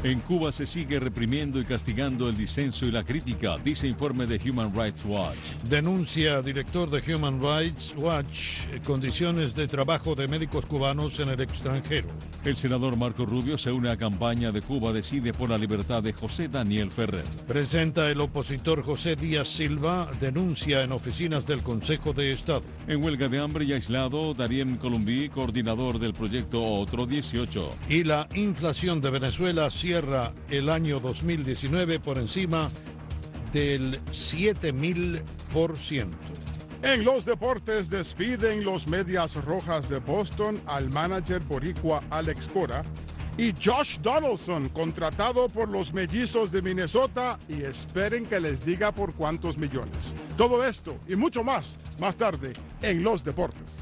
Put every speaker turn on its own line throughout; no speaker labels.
En Cuba se sigue reprimiendo y castigando el disenso y la crítica, dice informe de Human Rights Watch.
Denuncia director de Human Rights Watch condiciones de trabajo de médicos cubanos en el extranjero.
El senador Marco Rubio se une a campaña de Cuba Decide por la libertad de José Daniel Ferrer.
Presenta el opositor José Díaz Silva denuncia en oficinas del Consejo de Estado.
En huelga de hambre y aislado, Darien Colombí, coordinador del proyecto Otro 18.
Y la inflación de Venezuela cierra el año 2019 por encima del 7.000%.
En los deportes despiden los Medias Rojas de Boston al manager boricua Alex Cora y Josh Donaldson, contratado por los Mellizos de Minnesota, y esperen que les diga por cuántos millones. Todo esto y mucho más tarde en los deportes.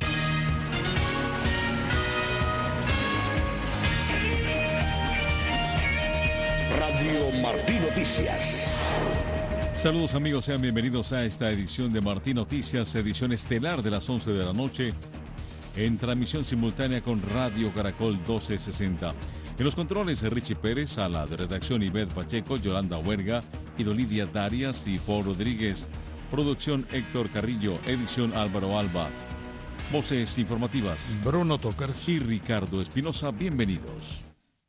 Radio Martí Noticias.
Saludos amigos, sean bienvenidos a esta edición de Martí Noticias, edición estelar de las 11 de la noche, en transmisión simultánea con Radio Caracol 1260. En los controles Richie Pérez, a la de redacción Ivette Pacheco, Yolanda Huerga, Idolidia Darias y Paul Rodríguez. Producción Héctor Carrillo, edición Álvaro Alba. Voces informativas
Bruno Tokers
y Ricardo Espinosa, bienvenidos.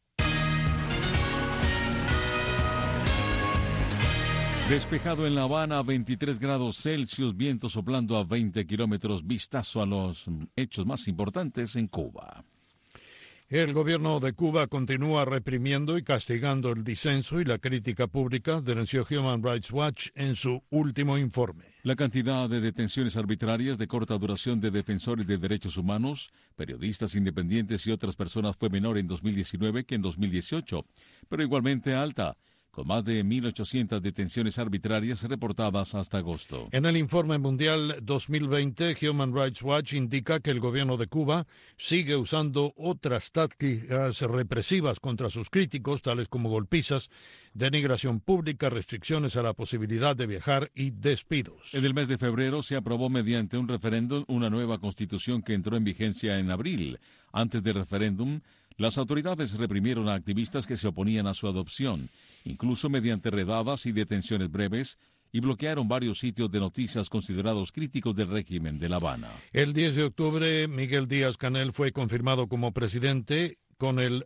Despejado en La Habana, 23 grados Celsius, viento soplando a 20 kilómetros, vistazo a los hechos más importantes en Cuba.
El gobierno de Cuba continúa reprimiendo y castigando el disenso y la crítica pública, denunció Human Rights Watch en su último informe.
La cantidad de detenciones arbitrarias de corta duración de defensores de derechos humanos, periodistas independientes y otras personas fue menor en 2019 que en 2018, pero igualmente alta, con más de 1.800 detenciones arbitrarias reportadas hasta agosto.
En el informe mundial 2020, Human Rights Watch indica que el gobierno de Cuba sigue usando otras tácticas represivas contra sus críticos, tales como golpizas, denigración pública, restricciones a la posibilidad de viajar y despidos.
En el mes de febrero se aprobó mediante un referéndum una nueva constitución que entró en vigencia en abril. Antes del referéndum, las autoridades reprimieron a activistas que se oponían a su adopción, incluso mediante redadas y detenciones breves, y bloquearon varios sitios de noticias considerados críticos del régimen de La Habana.
El 10 de octubre, Miguel Díaz-Canel fue confirmado como presidente con el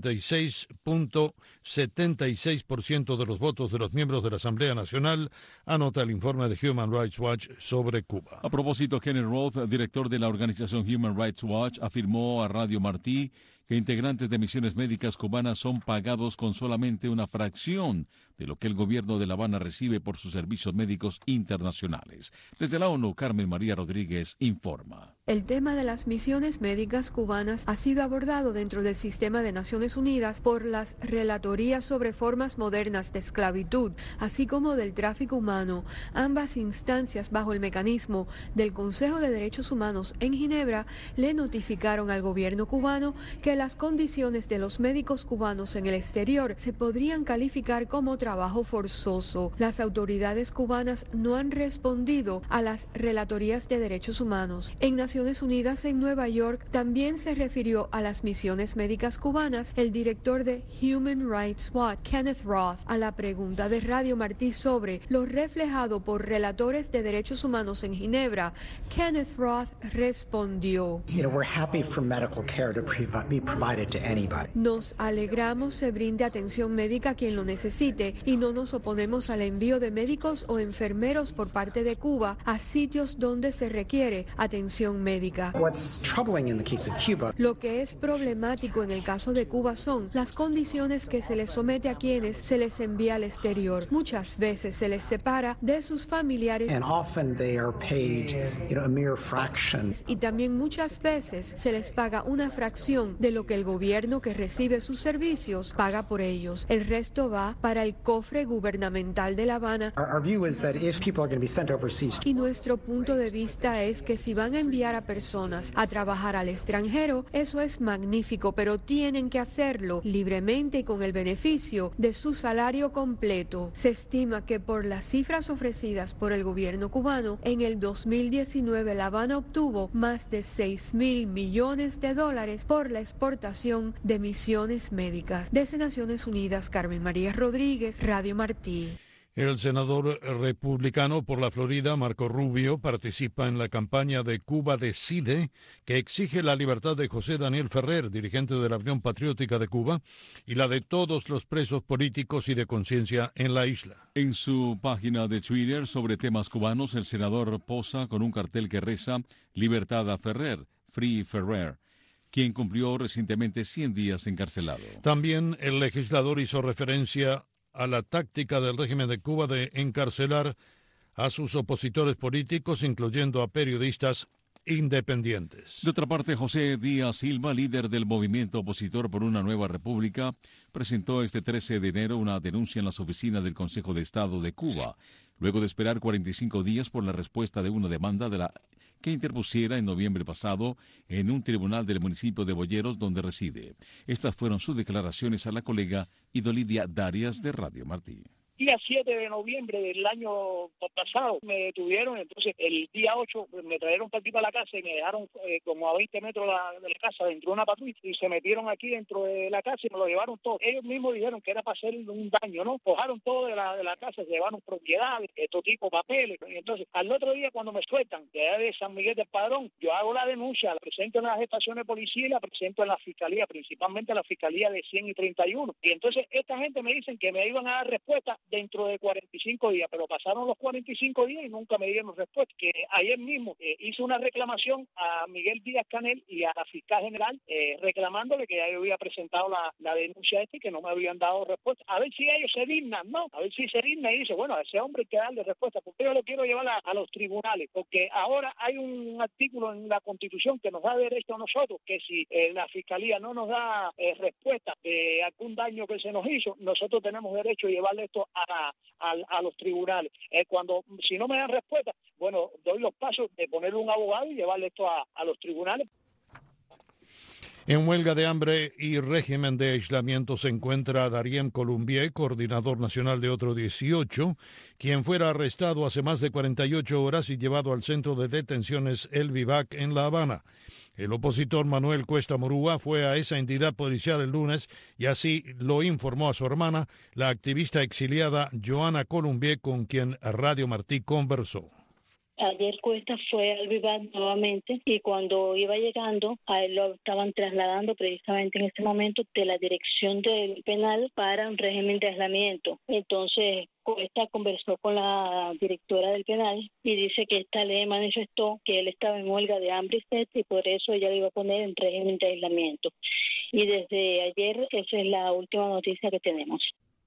96.76% de los votos de los miembros de la Asamblea Nacional, anota el informe de Human Rights Watch sobre Cuba.
A propósito, Kenneth Roth, director de la organización Human Rights Watch, afirmó a Radio Martí que integrantes de misiones médicas cubanas son pagados con solamente una fracción de lo que el gobierno de La Habana recibe por sus servicios médicos internacionales. Desde la ONU, Carmen María Rodríguez informa.
El tema de las misiones médicas cubanas ha sido abordado dentro del sistema de Naciones Unidas por las relatorías sobre formas modernas de esclavitud, así como del tráfico humano. Ambas instancias, bajo el mecanismo del Consejo de Derechos Humanos en Ginebra, le notificaron al gobierno cubano que las condiciones de los médicos cubanos en el exterior se podrían calificar como trabajo forzoso. Las autoridades cubanas no han respondido a las relatorías de derechos humanos. En Naciones Unidas en Nueva York también se refirió a las misiones médicas cubanas el director de Human Rights Watch, Kenneth Roth, a la pregunta de Radio Martí sobre lo reflejado por relatores de derechos humanos en Ginebra. Kenneth Roth respondió: Nos alegramos se brinde atención médica a quien lo necesite y no nos oponemos al envío de médicos o enfermeros por parte de Cuba a sitios donde se requiere atención médica. Lo que es problemático en el caso de Cuba son las condiciones que se les somete a quienes se les envía al exterior. Muchas veces se les separa de sus familiares y también muchas veces se les paga una fracción de lo que el gobierno que recibe sus servicios paga por ellos. El resto va para el cofre gubernamental de La Habana. Y nuestro punto de vista es que si van a enviar a personas a trabajar al extranjero, eso es magnífico, pero tienen que hacerlo libremente y con el beneficio de su salario completo. Se estima que por las cifras ofrecidas por el gobierno cubano, en el 2019 La Habana obtuvo más de $6.000 millones por la exportación exportación de misiones médicas. Desde Naciones Unidas, Carmen María Rodríguez, Radio Martí.
El senador republicano por la Florida, Marco Rubio, participa en la campaña de Cuba Decide, que exige la libertad de José Daniel Ferrer, dirigente de la Unión Patriótica de Cuba, y la de todos los presos políticos y de conciencia en la isla.
En su página de Twitter sobre temas cubanos, el senador posa con un cartel que reza «Libertad a Ferrer, Free Ferrer», quien cumplió recientemente 100 días encarcelado.
También el legislador hizo referencia a la táctica del régimen de Cuba de encarcelar a sus opositores políticos, incluyendo a periodistas independientes.
De otra parte, José Díaz Silva, líder del movimiento opositor por una nueva república, presentó este 13 de enero una denuncia en las oficinas del Consejo de Estado de Cuba, luego de esperar 45 días por la respuesta de una demanda de la que interpusiera en noviembre pasado en un tribunal del municipio de Boyeros, donde reside. Estas fueron sus declaraciones a la colega Idolidia Darias de Radio Martí.
Día 7 de noviembre del año pasado me detuvieron, entonces el día 8 me trajeron para aquí para la casa y me dejaron como a 20 metros de la casa dentro de una patrulla y se metieron aquí dentro de la casa y me lo llevaron todo. Ellos mismos dijeron que era para hacer un daño, ¿no? Cojaron todo de la casa, se llevaron propiedades, todo tipo, papeles. Y entonces al otro día cuando me sueltan, que es de San Miguel del Padrón, yo hago la denuncia, la presento en las estaciones de policía y la presento en la fiscalía, principalmente en la fiscalía de 100 y 31. Y entonces esta gente me dicen que me iban a dar respuesta dentro de 45 días, pero pasaron los 45 días y nunca me dieron respuesta. Que ayer mismo hice una reclamación a Miguel Díaz-Canel y a la fiscal general reclamándole que ya yo había presentado la denuncia y que no me habían dado respuesta. A ver si ellos se dignan, ¿no? A ver si se dignan y dicen, bueno, a ese hombre hay que darle respuesta, porque yo lo quiero llevar a los tribunales, porque ahora hay un artículo en la Constitución que nos da derecho a nosotros, que si la fiscalía no nos da respuesta de algún daño que se nos hizo, nosotros tenemos derecho a llevarle esto a los tribunales. Si no me dan respuesta, bueno, doy los pasos de poner un abogado y llevarle esto a los tribunales.
En huelga de hambre y régimen de aislamiento se encuentra Darien Colombier, coordinador nacional de Otro 18, quien fuera arrestado hace más de 48 horas y llevado al centro de detenciones El Vivac en La Habana. El opositor Manuel Cuesta Morúa fue a esa entidad policial el lunes y así lo informó a su hermana, la activista exiliada Joana Colombier, con quien Radio Martí conversó.
Ayer Cuesta fue al Vivac nuevamente y cuando iba llegando, a él lo estaban trasladando precisamente en este momento de la dirección del penal para un régimen de aislamiento. Entonces Cuesta conversó con la directora del penal y dice que esta le manifestó que él estaba en huelga de hambre y sed y por eso ella lo iba a poner en régimen de aislamiento. Y desde ayer esa es la última noticia que tenemos.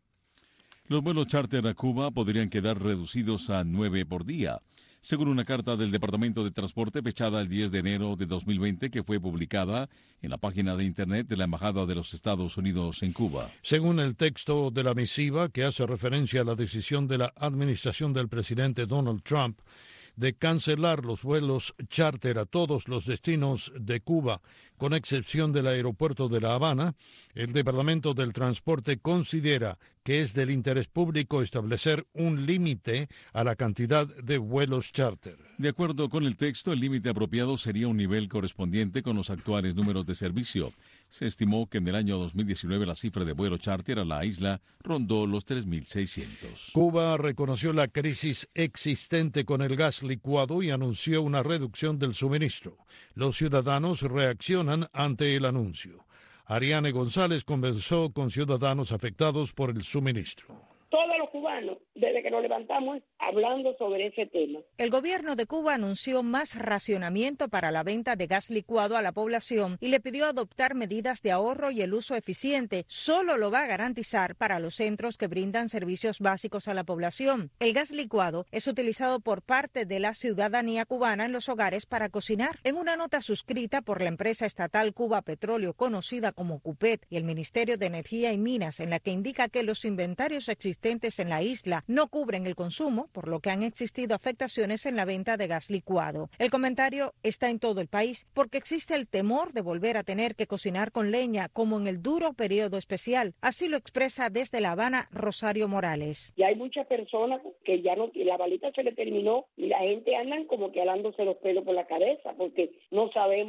Los vuelos charter a Cuba podrían quedar reducidos a 9 por día, según una carta del Departamento de Transporte fechada el 10 de enero de 2020 que fue publicada en la página de Internet de la Embajada de los Estados Unidos en Cuba.
Según el texto de la misiva, que hace referencia a la decisión de la administración del presidente Donald Trump de cancelar los vuelos charter a todos los destinos de Cuba, con excepción del aeropuerto de La Habana, el Departamento del Transporte considera que es del interés público establecer un límite a la cantidad de vuelos charter.
De acuerdo con el texto, el límite apropiado sería un nivel correspondiente con los actuales números de servicio. Se estimó que en el año 2019 la cifra de vuelo charter a la isla rondó los 3.600.
Cuba reconoció la crisis existente con el gas licuado y anunció una reducción del suministro. Los ciudadanos reaccionan ante el anuncio. Ariane González conversó con ciudadanos afectados por el suministro.
Todos los cubanos, desde que nos levantamos, hablando sobre ese tema.
El gobierno de Cuba anunció más racionamiento para la venta de gas licuado a la población y le pidió adoptar medidas de ahorro y el uso eficiente. Solo lo va a garantizar para los centros que brindan servicios básicos a la población. El gas licuado es utilizado por parte de la ciudadanía cubana en los hogares para cocinar. En una nota suscrita por la empresa estatal Cuba Petróleo, conocida como CUPET, y el Ministerio de Energía y Minas, en la que indica que los inventarios existentes en la isla no cubren el consumo, por lo que han existido afectaciones en la venta de gas licuado. El comentario está en todo el país porque existe el temor de volver a tener que cocinar con leña, como en el duro periodo especial. Así lo expresa desde La Habana Rosario Morales.
Y hay muchas personas que ya no, la balita se le terminó y la gente andan como que alándose los pelos por la cabeza porque no sabemos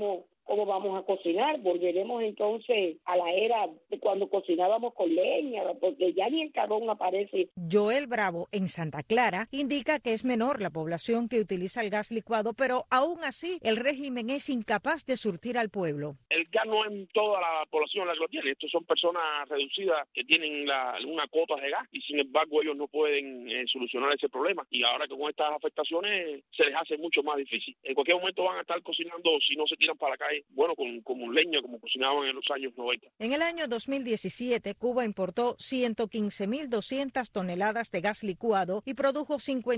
cómo vamos a cocinar. Volveremos entonces a la era de cuando cocinábamos con leña, porque ya ni el carbón aparece.
Joel Bravo, en Santa Clara, indica que es menor la población que utiliza el gas licuado, pero aún así el régimen es incapaz de surtir al pueblo.
El gas no es toda la población la que lo tiene. Estos son personas reducidas que tienen alguna cuota de gas y sin embargo ellos no pueden solucionar ese problema. Y ahora que con estas afectaciones se les hace mucho más difícil. En cualquier momento van a estar cocinando, si no se tiran para la calle, bueno, como leña, como cocinaban en los años 90.
En el año 2017, Cuba importó 115.200 toneladas de gas licuado y produjo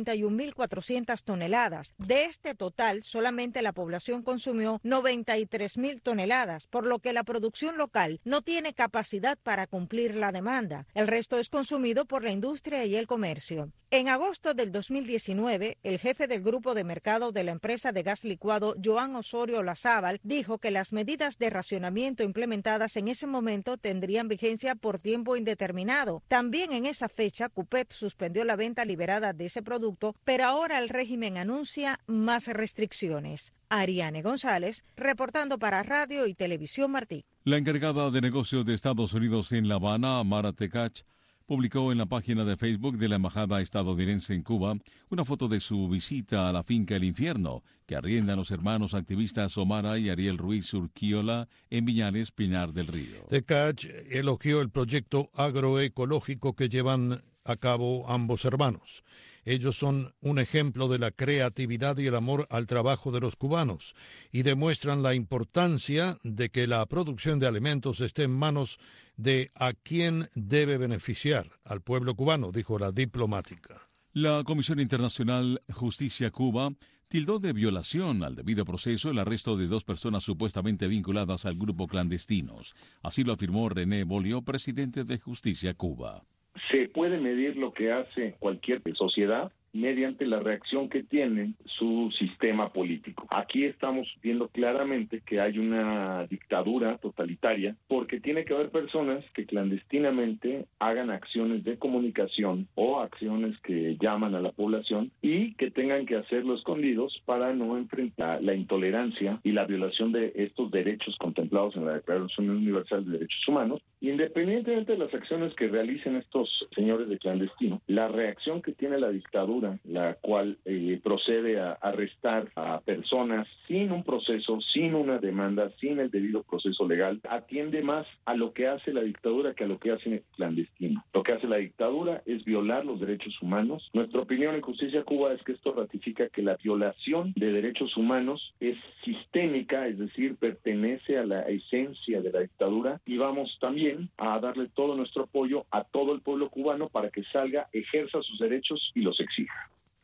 51.400 toneladas. De este total, solamente la población consumió 93.000 toneladas, por lo que la producción local no tiene capacidad para cumplir la demanda. El resto es consumido por la industria y el comercio. En agosto del 2019, el jefe del grupo de mercado de la empresa de gas licuado, Joan Osorio Lazábal, dijo que las medidas de racionamiento implementadas en ese momento tendrían vigencia por tiempo indeterminado. También en esa fecha, Cupet suspendió la venta liberada de ese producto, pero ahora el régimen anuncia más restricciones. Ariane González, reportando para Radio y Televisión Martí.
La encargada de negocios de Estados Unidos en La Habana, Mara Tekach, publicó en la página de Facebook de la Embajada estadounidense en Cuba una foto de su visita a la finca El Infierno, que arriendan los hermanos activistas Omara y Ariel Ruiz Urquiola en Viñales, Pinar del Río.
Tekach elogió el proyecto agroecológico que llevan a cabo ambos hermanos. Ellos son un ejemplo de la creatividad y el amor al trabajo de los cubanos y demuestran la importancia de que la producción de alimentos esté en manos de a quien debe beneficiar, al pueblo cubano, dijo la diplomática.
La Comisión Internacional Justicia Cuba tildó de violación al debido proceso el arresto de 2 personas supuestamente vinculadas al grupo Clandestinos. Así lo afirmó René Bolio, presidente de Justicia Cuba.
Se puede medir lo que hace cualquier sociedad mediante la reacción que tiene su sistema político. Aquí estamos viendo claramente que hay una dictadura totalitaria porque tiene que haber personas que clandestinamente hagan acciones de comunicación o acciones que llaman a la población y que tengan que hacerlo escondidos para no enfrentar la intolerancia y la violación de estos derechos contemplados en la Declaración Universal de Derechos Humanos. Independientemente de las acciones que realicen estos señores de clandestino, la reacción que tiene la dictadura, la cual procede a arrestar a personas sin un proceso, sin una demanda, sin el debido proceso legal, atiende más a lo que hace la dictadura que a lo que hace el clandestino. Lo que hace la dictadura es violar los derechos humanos. Nuestra opinión en Justicia Cuba es que esto ratifica que la violación de derechos humanos es sistémica, es decir, pertenece a la esencia de la dictadura, y vamos también a darle todo nuestro apoyo a todo el pueblo cubano para que salga, ejerza sus derechos y los exija.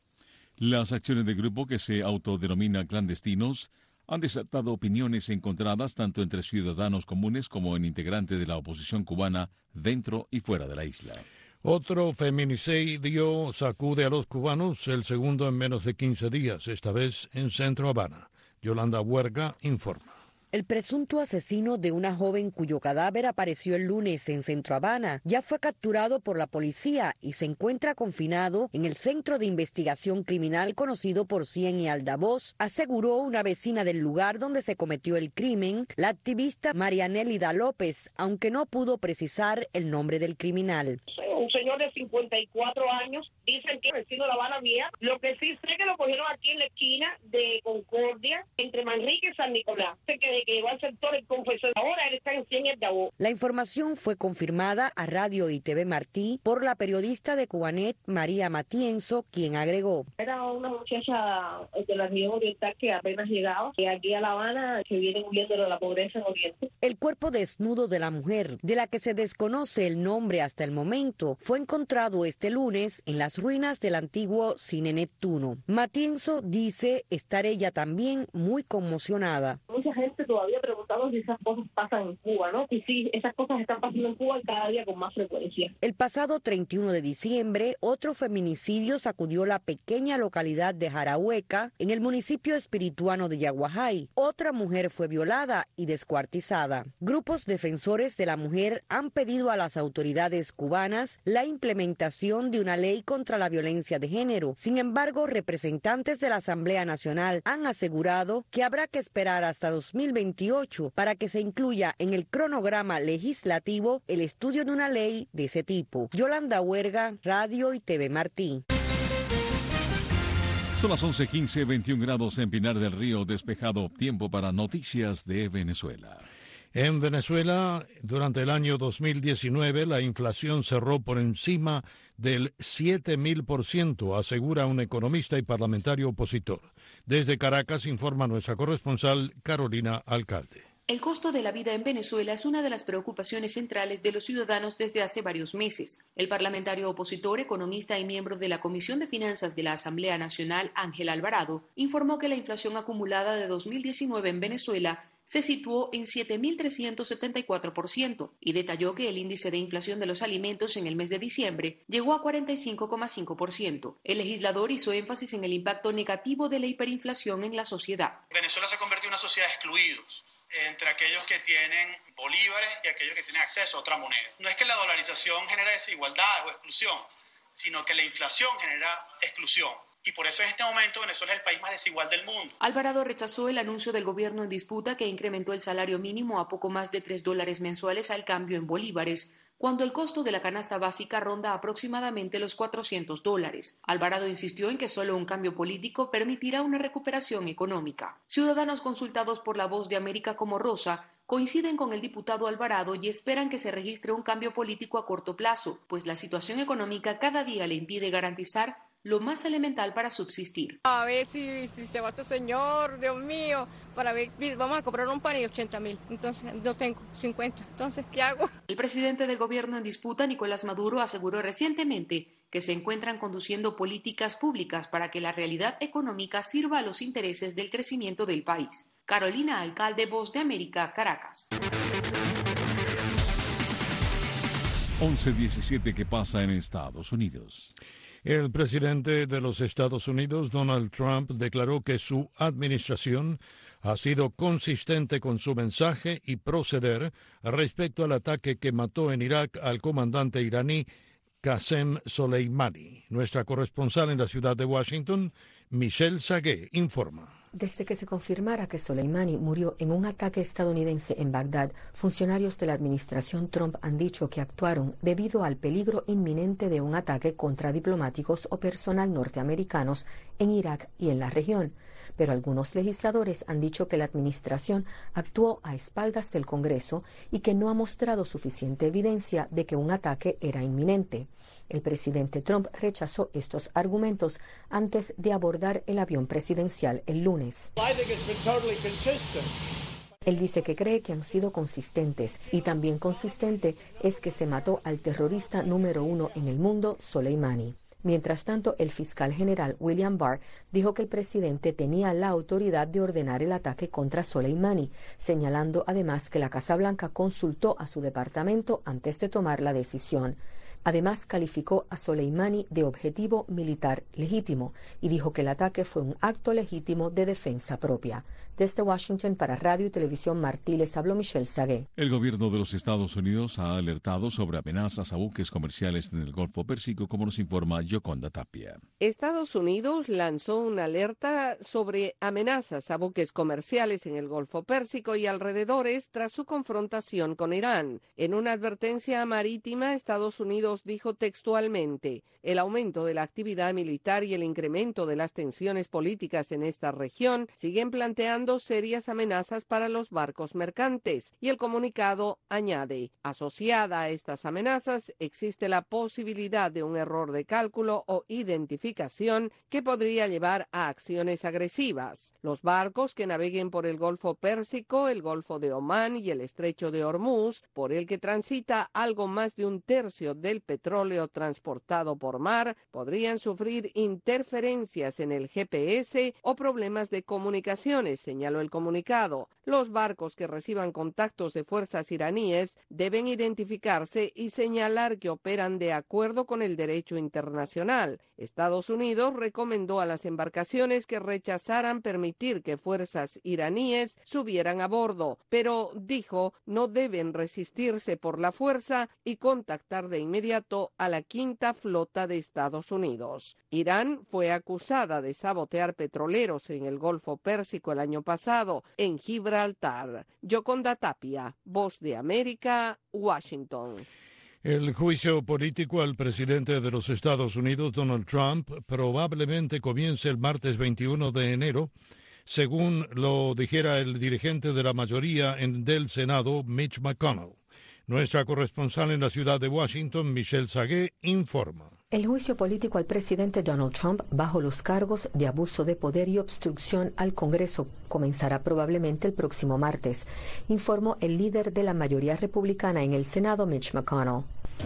Las acciones del grupo, que se autodenomina Clandestinos, han desatado opiniones encontradas tanto entre ciudadanos comunes como en integrantes de la oposición cubana dentro y fuera de la isla.
Otro feminicidio sacude a los cubanos, el segundo en menos de 15 días, esta vez en Centro Habana. Yolanda Huerga informa.
El presunto asesino de una joven cuyo cadáver apareció el lunes en Centro Habana ya fue capturado por la policía y se encuentra confinado en el Centro de Investigación Criminal conocido por Cien y Aldavoz, aseguró una vecina del lugar donde se cometió el crimen, la activista Marianélida López, aunque no pudo precisar el nombre del criminal.
Un señor de 54 años, dicen que es vecino de La Habana Vieja. Lo que sí sé que lo cogieron aquí en la esquina de Concordia, entre Manrique y San Nicolás. Sé que llegó al sector el confesor. Ahora él está en Cien y Aldavoz.
La información fue confirmada a Radio y TV Martí por la periodista de Cubanet, María Matienzo, quien agregó.
Era una muchacha de la región oriental que apenas llegaba aquí a La Habana, que viene huyendo de la pobreza en Oriente.
El cuerpo desnudo de la mujer, de la que se desconoce el nombre hasta el momento, fue encontrado este lunes en las ruinas del antiguo Cine Neptuno. Matienzo dice estar ella también muy conmocionada.
Mucha gente todavía pregunta notado si esas cosas pasan en Cuba, ¿no? Y sí, esas cosas están pasando en Cuba cada día con más frecuencia.
El pasado 31 de diciembre, otro feminicidio sacudió la pequeña localidad de Jarahueca, en el municipio espirituano de Yaguajay. Otra mujer fue violada y descuartizada. Grupos defensores de la mujer han pedido a las autoridades cubanas la implementación de una ley contra la violencia de género. Sin embargo, representantes de la Asamblea Nacional han asegurado que habrá que esperar hasta 2028 para que se incluya en el cronograma legislativo el estudio de una ley de ese tipo. Yolanda Huerga, Radio y TV Martí.
Son las 11:15, 21 grados en Pinar del Río, despejado. Tiempo para noticias de Venezuela.
En Venezuela, durante el año 2019, la inflación cerró por encima del 7.000%, asegura un economista y parlamentario opositor. Desde Caracas informa nuestra corresponsal Carolina Alcalde.
El costo de la vida en Venezuela es una de las preocupaciones centrales de los ciudadanos desde hace varios meses. El parlamentario opositor, economista y miembro de la Comisión de Finanzas de la Asamblea Nacional, Ángel Alvarado, informó que la inflación acumulada de 2019 en Venezuela se situó en 7.374% y detalló que el índice de inflación de los alimentos en el mes de diciembre llegó a 45,5%. El legislador hizo énfasis en el impacto negativo de la hiperinflación en la sociedad.
Venezuela se convirtió en una sociedad de excluidos, entre aquellos que tienen bolívares y aquellos que tienen acceso a otra moneda. No es que la dolarización genera desigualdad o exclusión, sino que la inflación genera exclusión. Y por eso en este momento Venezuela es el país más desigual del mundo.
Alvarado rechazó el anuncio del gobierno en disputa que incrementó el salario mínimo a poco más de $3 mensuales al cambio en bolívares, cuando el costo de la canasta básica ronda aproximadamente los $400. Alvarado insistió en que solo un cambio político permitirá una recuperación económica. Ciudadanos consultados por La Voz de América como Rosa coinciden con el diputado Alvarado y esperan que se registre un cambio político a corto plazo, pues la situación económica cada día le impide garantizar lo más elemental para subsistir.
A ver si se va este señor, Dios mío, para ver, vamos a comprar un pan y 80.000, entonces no tengo 50, entonces ¿qué hago?
El presidente del gobierno en disputa, Nicolás Maduro, aseguró recientemente que se encuentran conduciendo políticas públicas para que la realidad económica sirva a los intereses del crecimiento del país. Carolina Alcalde, Voz de América, Caracas.
11:17, ¿qué pasa en Estados Unidos?
El presidente de los Estados Unidos, Donald Trump, declaró que su administración ha sido consistente con su mensaje y proceder respecto al ataque que mató en Irak al comandante iraní Qasem Soleimani. Nuestra corresponsal en la ciudad de Washington, Michelle Sagué, informa.
Desde que se confirmara que Soleimani murió en un ataque estadounidense en Bagdad, funcionarios de la administración Trump han dicho que actuaron debido al peligro inminente de un ataque contra diplomáticos o personal norteamericanos en Irak y en la región. Pero algunos legisladores han dicho que la administración actuó a espaldas del Congreso y que no ha mostrado suficiente evidencia de que un ataque era inminente. El presidente Trump rechazó estos argumentos antes de abordar el avión presidencial el lunes. Él dice que cree que han sido consistentes y también consistente es que se mató al terrorista número 1 en el mundo, Soleimani. Mientras tanto, el fiscal general William Barr dijo que el presidente tenía la autoridad de ordenar el ataque contra Soleimani, señalando además que la Casa Blanca consultó a su departamento antes de tomar la decisión. Además, calificó a Soleimani de objetivo militar legítimo y dijo que el ataque fue un acto legítimo de defensa propia. Desde Washington para Radio y Televisión Martí les habló Michelle Sagué.
El gobierno de los Estados Unidos ha alertado sobre amenazas a buques comerciales en el Golfo Pérsico, como nos informa Yoconda Tapia.
Estados Unidos lanzó una alerta sobre amenazas a buques comerciales en el Golfo Pérsico y alrededores tras su confrontación con Irán. En una advertencia marítima, Estados Unidos dijo textualmente: el aumento de la actividad militar y el incremento de las tensiones políticas en esta región siguen planteando serias amenazas para los barcos mercantes. Y el comunicado añade: asociada a estas amenazas existe la posibilidad de un error de cálculo o identificación que podría llevar a acciones agresivas. Los barcos que naveguen por el Golfo Pérsico, el Golfo de Omán y el Estrecho de Hormuz, por el que transita algo más de un tercio del el petróleo transportado por mar podrían sufrir interferencias en el GPS o problemas de comunicaciones, señaló el comunicado. Los barcos que reciban contactos de fuerzas iraníes deben identificarse y señalar que operan de acuerdo con el derecho internacional. Estados Unidos recomendó a las embarcaciones que rechazaran permitir que fuerzas iraníes subieran a bordo, pero dijo no deben resistirse por la fuerza y contactar de inmediato a la Quinta Flota de Estados Unidos. Irán fue acusada de sabotear petroleros en el Golfo Pérsico el año pasado, en Gibraltar. Yoconda Tapia, Voz de América, Washington.
El juicio político al presidente de los Estados Unidos, Donald Trump, probablemente comience el martes 21 de enero, según lo dijera el dirigente de la mayoría del Senado, Mitch McConnell. Nuestra corresponsal en la ciudad de Washington, Michelle Sagué, informa.
El juicio político al presidente Donald Trump bajo los cargos de abuso de poder y obstrucción al Congreso comenzará probablemente el próximo martes, informó el líder de la mayoría republicana en el Senado, Mitch McConnell.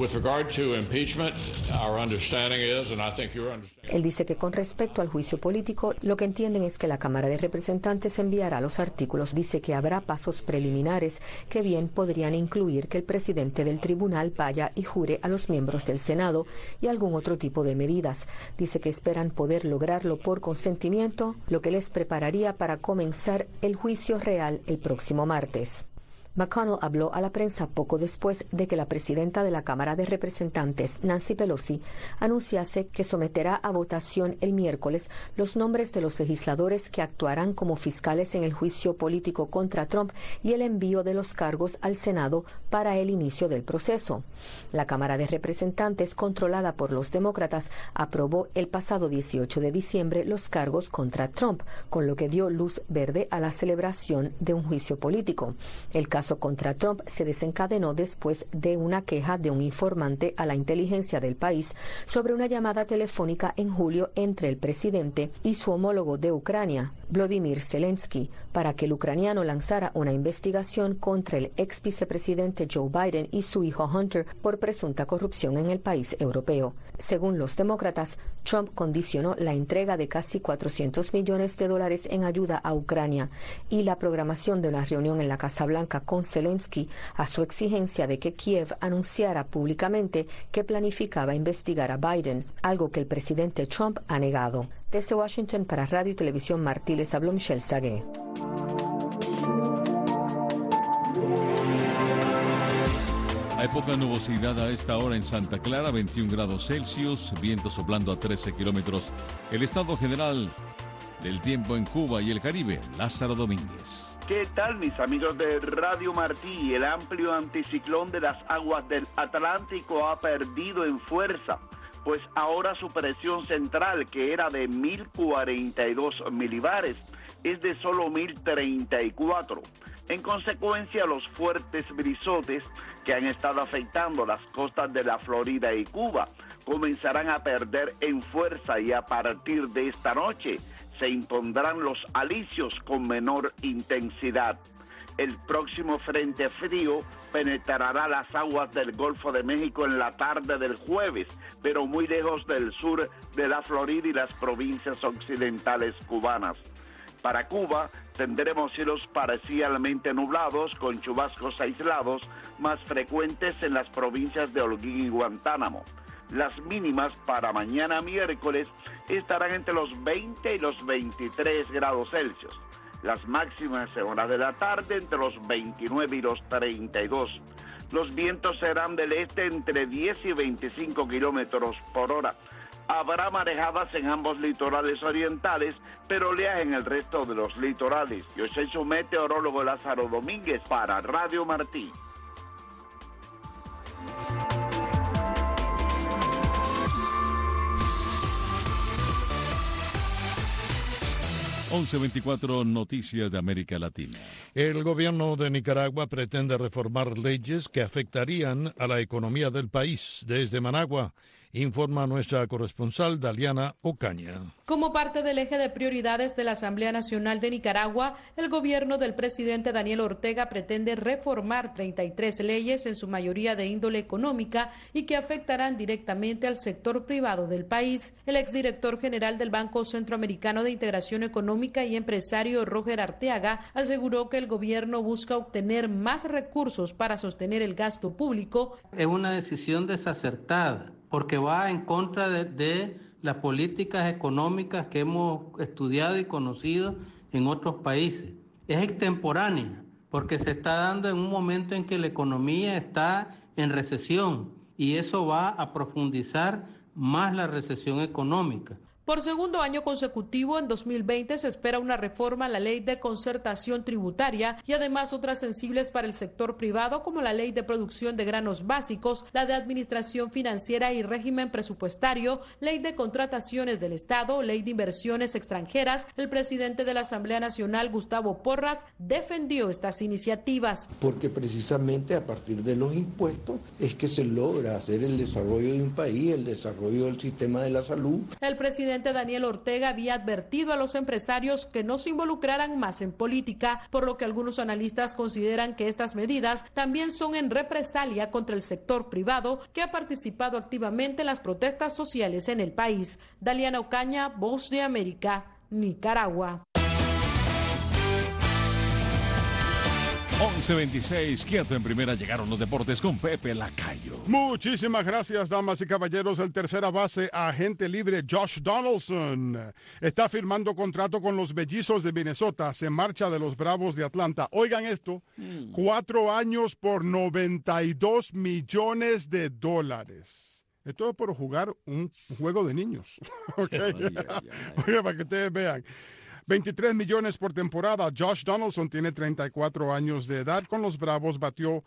Él dice que con respecto al juicio político, lo que entienden es que la Cámara de Representantes enviará los artículos. Dice que habrá pasos preliminares que bien podrían incluir que el presidente del tribunal vaya y jure a los miembros del Senado y algún otro tipo de medidas. Dice que esperan poder lograrlo por consentimiento, lo que les prepararía para comenzar el juicio real el próximo martes. McConnell habló a la prensa poco después de que la presidenta de la Cámara de Representantes, Nancy Pelosi, anunciase que someterá a votación el miércoles los nombres de los legisladores que actuarán como fiscales en el juicio político contra Trump y el envío de los cargos al Senado para el inicio del proceso. La Cámara de Representantes, controlada por los demócratas, aprobó el pasado 18 de diciembre los cargos contra Trump, con lo que dio luz verde a la celebración de un juicio político. El caso contra Trump se desencadenó después de una queja de un informante a la inteligencia del país sobre una llamada telefónica en julio entre el presidente y su homólogo de Ucrania, Volodymyr Zelensky, para que el ucraniano lanzara una investigación contra el ex vicepresidente Joe Biden y su hijo Hunter por presunta corrupción en el país europeo. Según los demócratas, Trump condicionó la entrega de casi $400 millones en ayuda a Ucrania y la programación de una reunión en la Casa Blanca con Zelensky a su exigencia de que Kiev anunciara públicamente que planificaba investigar a Biden, algo que el presidente Trump ha negado. Desde Washington para Radio y Televisión Martí les habló Michelle Sagué.
Hay poca nubosidad a esta hora en Santa Clara, 21 grados Celsius, viento soplando a 13 kilómetros. El estado general del tiempo en Cuba y el Caribe, Lázaro Domínguez.
¿Qué tal, mis amigos de Radio Martí? El amplio anticiclón de las aguas del Atlántico ha perdido en fuerza, pues ahora su presión central, que era de 1042 milibares, es de solo 1034. En consecuencia, los fuertes brisotes que han estado afectando las costas de la Florida y Cuba comenzarán a perder en fuerza y a partir de esta noche se impondrán los alisios con menor intensidad. El próximo frente frío penetrará las aguas del Golfo de México en la tarde del jueves, pero muy lejos del sur de la Florida y las provincias occidentales cubanas. Para Cuba tendremos cielos parcialmente nublados con chubascos aislados más frecuentes en las provincias de Holguín y Guantánamo. Las mínimas para mañana miércoles estarán entre los 20 y los 23 grados Celsius. Las máximas en horas de la tarde entre los 29 y los 32. Los vientos serán del este entre 10 y 25 kilómetros por hora. Habrá marejadas en ambos litorales orientales, pero oleaje en el resto de los litorales. Yo soy su meteorólogo Lázaro Domínguez para Radio Martí.
...11:24 Noticias de América Latina.
El gobierno de Nicaragua pretende reformar leyes que afectarían a la economía del país. Desde Managua informa nuestra corresponsal Daliana Ocaña.
Como parte del eje de prioridades de la Asamblea Nacional de Nicaragua, el gobierno del presidente Daniel Ortega pretende reformar 33 leyes, en su mayoría de índole económica, y que afectarán directamente al sector privado del país. El exdirector general del Banco Centroamericano de Integración Económica y empresario Roger Arteaga aseguró que el gobierno busca obtener más recursos para sostener el gasto público.
Es una decisión desacertada porque va en contra de las políticas económicas que hemos estudiado y conocido en otros países. Es extemporánea porque se está dando en un momento en que la economía está en recesión y eso va a profundizar más la recesión económica.
Por segundo año consecutivo, en 2020, se espera una reforma a la ley de concertación tributaria y además otras sensibles para el sector privado, como la ley de producción de granos básicos, la de administración financiera y régimen presupuestario, ley de contrataciones del Estado, ley de inversiones extranjeras. El presidente de la Asamblea Nacional, Gustavo Porras, defendió estas iniciativas.
Porque precisamente a partir de los impuestos es que se logra hacer el desarrollo de un país, el desarrollo del sistema de la salud.
El presidente Daniel Ortega había advertido a los empresarios que no se involucraran más en política, por lo que algunos analistas consideran que estas medidas también son en represalia contra el sector privado, que ha participado activamente en las protestas sociales en el país. Daliana Ocaña, Voz de América, Nicaragua.
11:26, quieto en primera, llegaron los deportes con Pepe Lacayo.
Muchísimas gracias, damas y caballeros. El tercera base, agente libre Josh Donaldson, está firmando contrato con los Mellizos de Minnesota. Se marcha de los Bravos de Atlanta. Oigan esto, 4 años por $92 millones. Esto es por jugar un juego de niños. Okay. Oiga, para que ustedes vean. 23 millones por temporada. Josh Donaldson tiene 34 años de edad. Con los Bravos batió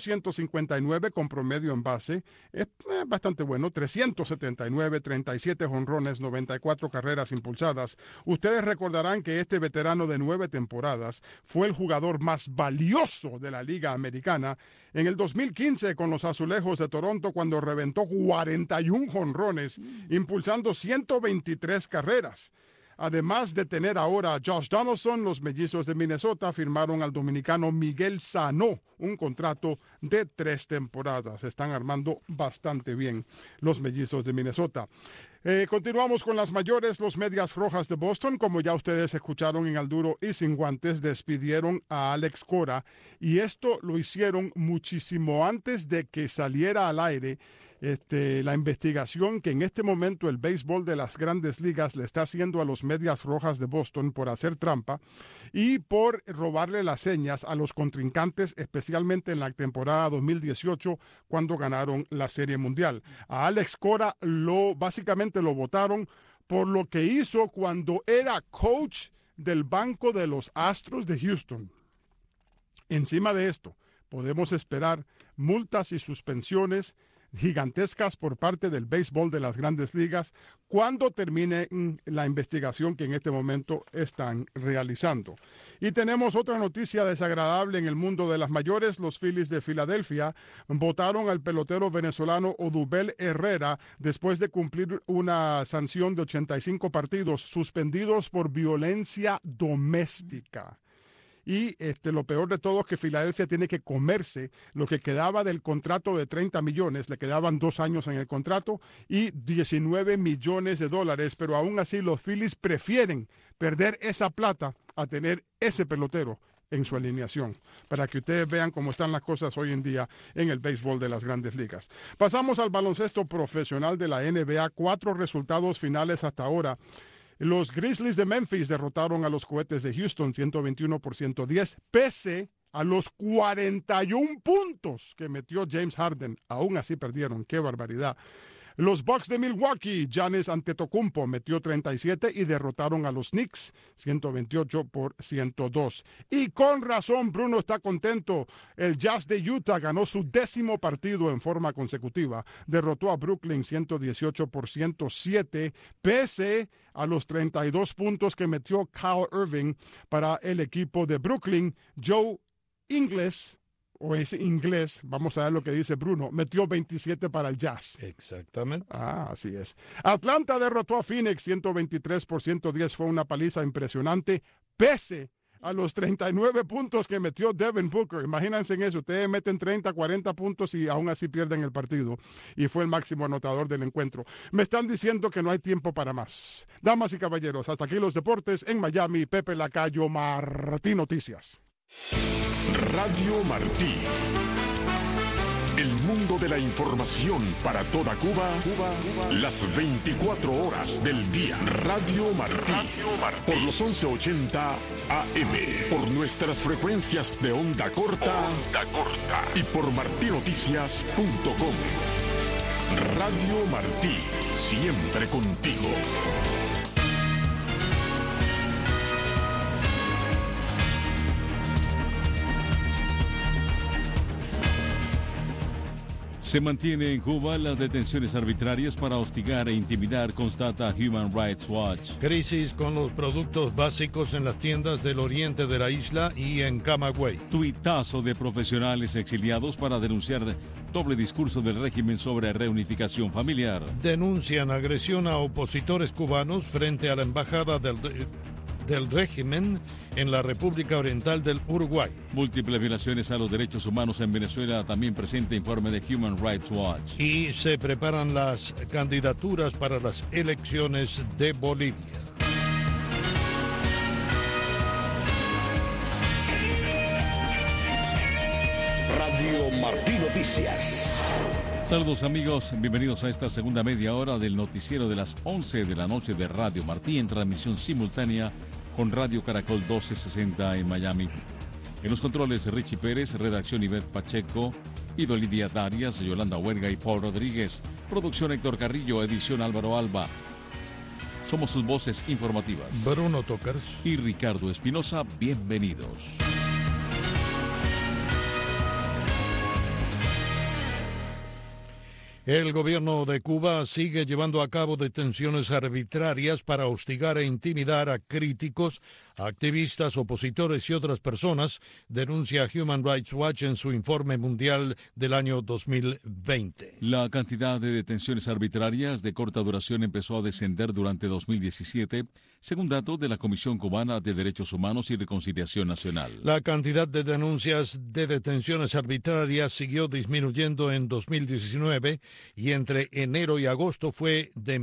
259 con promedio en base. Es bastante bueno. 379, 37 jonrones, 94 carreras impulsadas. Ustedes recordarán que este veterano de 9 temporadas fue el jugador más valioso de la Liga Americana en el 2015 con los Azulejos de Toronto, cuando reventó 41 jonrones, impulsando 123 carreras. Además de tener ahora a Josh Donaldson, los Mellizos de Minnesota firmaron al dominicano Miguel Sano un contrato de 3 temporadas. Se están armando bastante bien los Mellizos de Minnesota. Continuamos con las mayores. Los Medias Rojas de Boston, como ya ustedes escucharon en Al Duro y Sin Guantes, despidieron a Alex Cora, y esto lo hicieron muchísimo antes de que saliera al aire la investigación que en este momento el béisbol de las Grandes Ligas le está haciendo a los Medias Rojas de Boston por hacer trampa y por robarle las señas a los contrincantes, especialmente en la temporada 2018 cuando ganaron la Serie Mundial. A Alex Cora básicamente lo votaron por lo que hizo cuando era coach del banco de los Astros de Houston. Encima de esto, podemos esperar multas y suspensiones gigantescas por parte del béisbol de las Grandes Ligas cuando termine la investigación que en este momento están realizando. Y tenemos otra noticia desagradable en el mundo de las mayores. Los Phillies de Filadelfia votaron al pelotero venezolano Odubel Herrera después de cumplir una sanción de 85 partidos suspendidos por violencia doméstica. Y lo peor de todo es que Filadelfia tiene que comerse lo que quedaba del contrato de 30 millones. Le quedaban 2 años en el contrato y $19 millones. Pero aún así los Phillies prefieren perder esa plata a tener ese pelotero en su alineación, para que ustedes vean cómo están las cosas hoy en día en el béisbol de las Grandes Ligas. Pasamos al baloncesto profesional de la NBA. 4 resultados finales hasta ahora. Los Grizzlies de Memphis derrotaron a los Cohetes de Houston 121-110, pese a los 41 puntos que metió James Harden. Aún así perdieron. ¡Qué barbaridad! Los Bucks de Milwaukee, Giannis Antetokounmpo metió 37 y derrotaron a los Knicks 128-102. Y con razón Bruno está contento. El Jazz de Utah ganó su 10º partido en forma consecutiva. Derrotó a Brooklyn 118-107, pese a los 32 puntos que metió Kyle Irving para el equipo de Brooklyn. Joe Ingles, o es inglés, vamos a ver lo que dice Bruno, metió 27 para el Jazz.
Exactamente.
Así es. Atlanta derrotó a Phoenix 123-110, fue una paliza impresionante, pese a los 39 puntos que metió Devin Booker. Imagínense en eso, ustedes meten 30, 40 puntos y aún así pierden el partido. Y fue el máximo anotador del encuentro. Me están diciendo que no hay tiempo para más. Damas y caballeros, hasta aquí los deportes en Miami. Pepe Lacayo, Martí Noticias.
Radio Martí. El mundo de la información para toda Cuba, las 24 horas del día. Radio Martí, por los 1180 AM, por nuestras frecuencias de onda corta, y por martinoticias.com. Radio Martí, siempre contigo.
Se mantiene en Cuba las detenciones arbitrarias para hostigar e intimidar, constata Human Rights Watch.
Crisis con los productos básicos en las tiendas del oriente de la isla y en Camagüey.
Tuitazo de profesionales exiliados para denunciar doble discurso del régimen sobre reunificación familiar.
Denuncian agresión a opositores cubanos frente a la embajada del régimen en la República Oriental del Uruguay.
Múltiples violaciones a los derechos humanos en Venezuela, también presenta informe de Human Rights Watch.
Y se preparan las candidaturas para las elecciones de Bolivia.
Radio Martí Noticias.
Saludos amigos, bienvenidos a esta segunda media hora del noticiero de las 11 de la noche de Radio Martí en transmisión simultánea con Radio Caracol 1260 en Miami. En los controles Richie Pérez, redacción Ivette Pacheco, Ido Lidia Darias, Yolanda Huerga y Paul Rodríguez. Producción Héctor Carrillo, edición Álvaro Alba. Somos sus voces informativas.
Bruno Tokers
y Ricardo Espinosa, bienvenidos.
El gobierno de Cuba sigue llevando a cabo detenciones arbitrarias para hostigar e intimidar a críticos, activistas, opositores y otras personas, denuncia Human Rights Watch en su informe mundial del año 2020.
La cantidad de detenciones arbitrarias de corta duración empezó a descender durante 2017, según datos de la Comisión Cubana de Derechos Humanos y Reconciliación Nacional.
La cantidad de denuncias de detenciones arbitrarias siguió disminuyendo en 2019 y entre enero y agosto fue de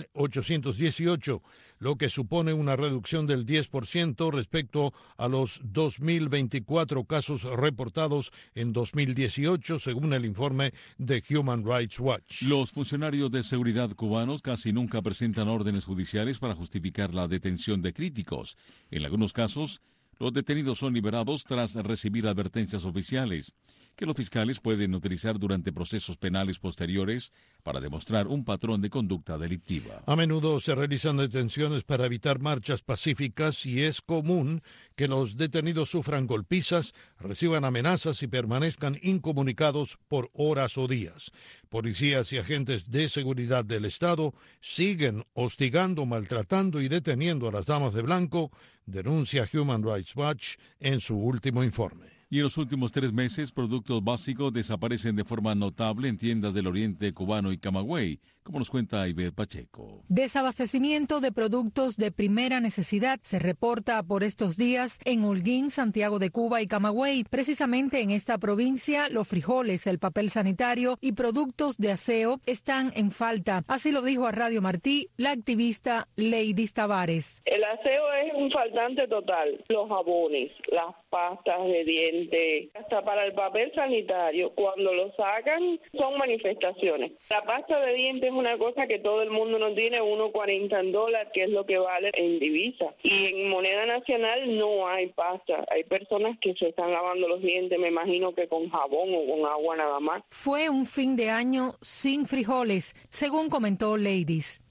1.818, lo que supone una reducción del 10% respecto a los 2.024 casos reportados en 2018, según el informe de Human Rights Watch.
Los funcionarios de seguridad cubanos casi nunca presentan órdenes judiciales para justificar la detención de críticos. En algunos casos, los detenidos son liberados tras recibir advertencias oficiales que los fiscales pueden utilizar durante procesos penales posteriores para demostrar un patrón de conducta delictiva.
A menudo se realizan detenciones para evitar marchas pacíficas y es común que los detenidos sufran golpizas, reciban amenazas y permanezcan incomunicados por horas o días. Policías y agentes de seguridad del Estado siguen hostigando, maltratando y deteniendo a las damas de blanco, denuncia Human Rights Watch en su último informe.
Y en los últimos 3 meses, productos básicos desaparecen de forma notable en tiendas del oriente cubano y Camagüey, como nos cuenta Ivette Pacheco.
Desabastecimiento de productos de primera necesidad se reporta por estos días en Holguín, Santiago de Cuba y Camagüey. Precisamente en esta provincia, los frijoles, el papel sanitario y productos de aseo están en falta. Así lo dijo a Radio Martí la activista Leidis Tavares.
El aseo es un faltante total. Los jabones, las pastas de dientes, hasta para el papel sanitario, cuando lo sacan son manifestaciones. La pasta de dientes es una cosa que todo el mundo no tiene, $1.40 en dólar, que es lo que vale en divisa. Y en moneda nacional no hay pasta. Hay personas que se están lavando los dientes, me imagino que con jabón o con agua nada más.
Fue un fin de año sin frijoles, según comentó Leidis.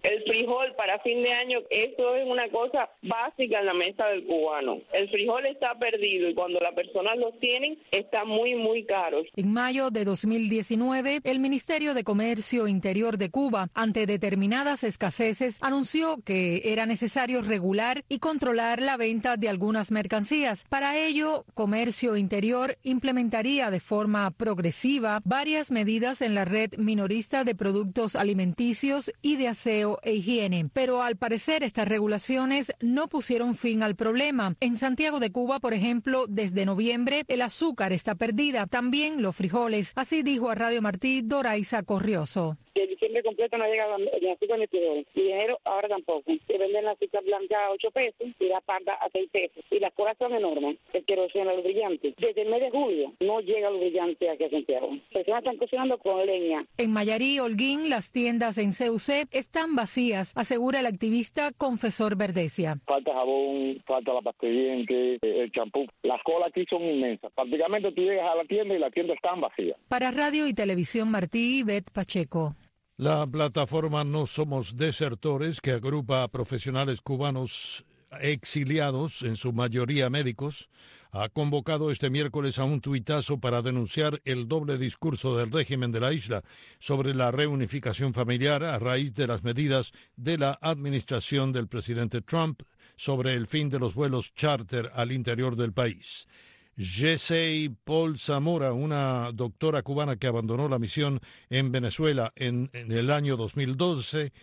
El frijol para fin de año, eso es una cosa básica en la mesa del cubano. El frijol está perdido y cuando las personas lo tienen, está muy, muy caro.
En mayo de 2019, el Ministerio de Comercio Interior de Cuba, ante determinadas escaseces, anunció que era necesario regular y controlar la venta de algunas mercancías. Para ello, Comercio Interior implementaría de forma progresiva varias medidas en la red minorista de productos alimenticios y de aseo e higiene. Pero al parecer estas regulaciones no pusieron fin al problema. En Santiago de Cuba, por ejemplo, desde noviembre el azúcar está perdida, también los frijoles. Así dijo a Radio Martí Doraiza Corrioso.
El diciembre completo no llega ni azúcar ni frijoles. Y dinero ahora tampoco. Se venden la azúcar blanca a 8 pesos y la parda a 6 pesos. Y las colas son enormes. El queroseno, los brillantes. Desde el mes de julio no llega los brillantes aquí a Santiago. Las personas están cocinando con leña.
En Mayarí, Holguín, las tiendas en CUC están vacías, asegura el activista Confesor Verdecia.
Falta jabón, falta la pasta de dientes, el champú. Las colas aquí son inmensas. Prácticamente tú llegas a la tienda y la tienda está vacía.
Para Radio y Televisión Martí, Beth Pacheco.
La plataforma No Somos Desertores, que agrupa a profesionales cubanos exiliados, en su mayoría médicos, ha convocado este miércoles a un tuitazo para denunciar el doble discurso del régimen de la isla sobre la reunificación familiar a raíz de las medidas de la administración del presidente Trump sobre el fin de los vuelos charter al interior del país. Jessey Paul Zamora, una doctora cubana que abandonó la misión en Venezuela en el año 2012,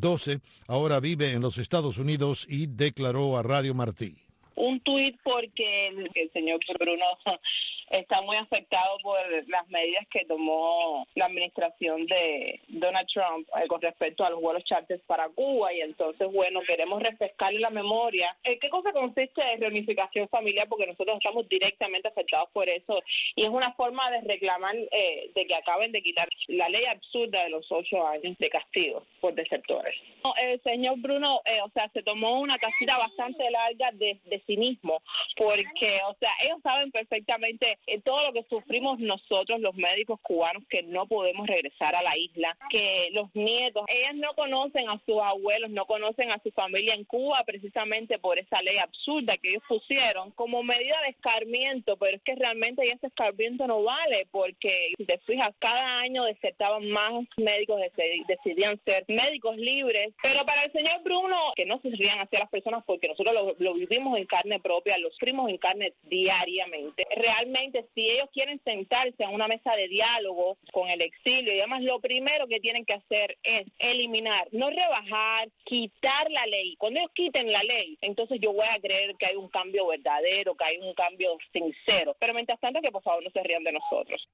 ahora vive en los Estados Unidos y declaró a Radio Martí.
Un tuit porque el señor Bruno está muy afectado por las medidas que tomó la administración de Donald Trump con respecto a los vuelos charters para Cuba y entonces, bueno, queremos refrescarle la memoria. ¿Qué cosa consiste de reunificación familiar? Porque nosotros estamos directamente afectados por eso y es una forma de reclamar de que acaben de quitar la ley absurda de los 8 años de castigo por desertores. El señor Bruno, se tomó una casita bastante larga de cinismo, porque, ellos saben perfectamente todo lo que sufrimos nosotros, los médicos cubanos, que no podemos regresar a la isla, que los nietos, ellas no conocen a sus abuelos, no conocen a su familia en Cuba, precisamente por esa ley absurda que ellos pusieron como medida de escarmiento, pero es que realmente ese escarmiento no vale, porque si te fijas, cada año desertaban más médicos, decidían ser médicos libres, pero para el señor Bruno, que no se rían hacia las personas, porque nosotros lo vivimos en carne propia, lo sufrimos en carne diariamente. Realmente, si ellos quieren sentarse a una mesa de diálogo con el exilio y demás, lo primero que tienen que hacer es eliminar, no rebajar, quitar la ley. Cuando ellos quiten la ley, entonces yo voy a creer que hay un cambio verdadero, que hay un cambio sincero. Pero mientras tanto, que por favor no se rían de nosotros.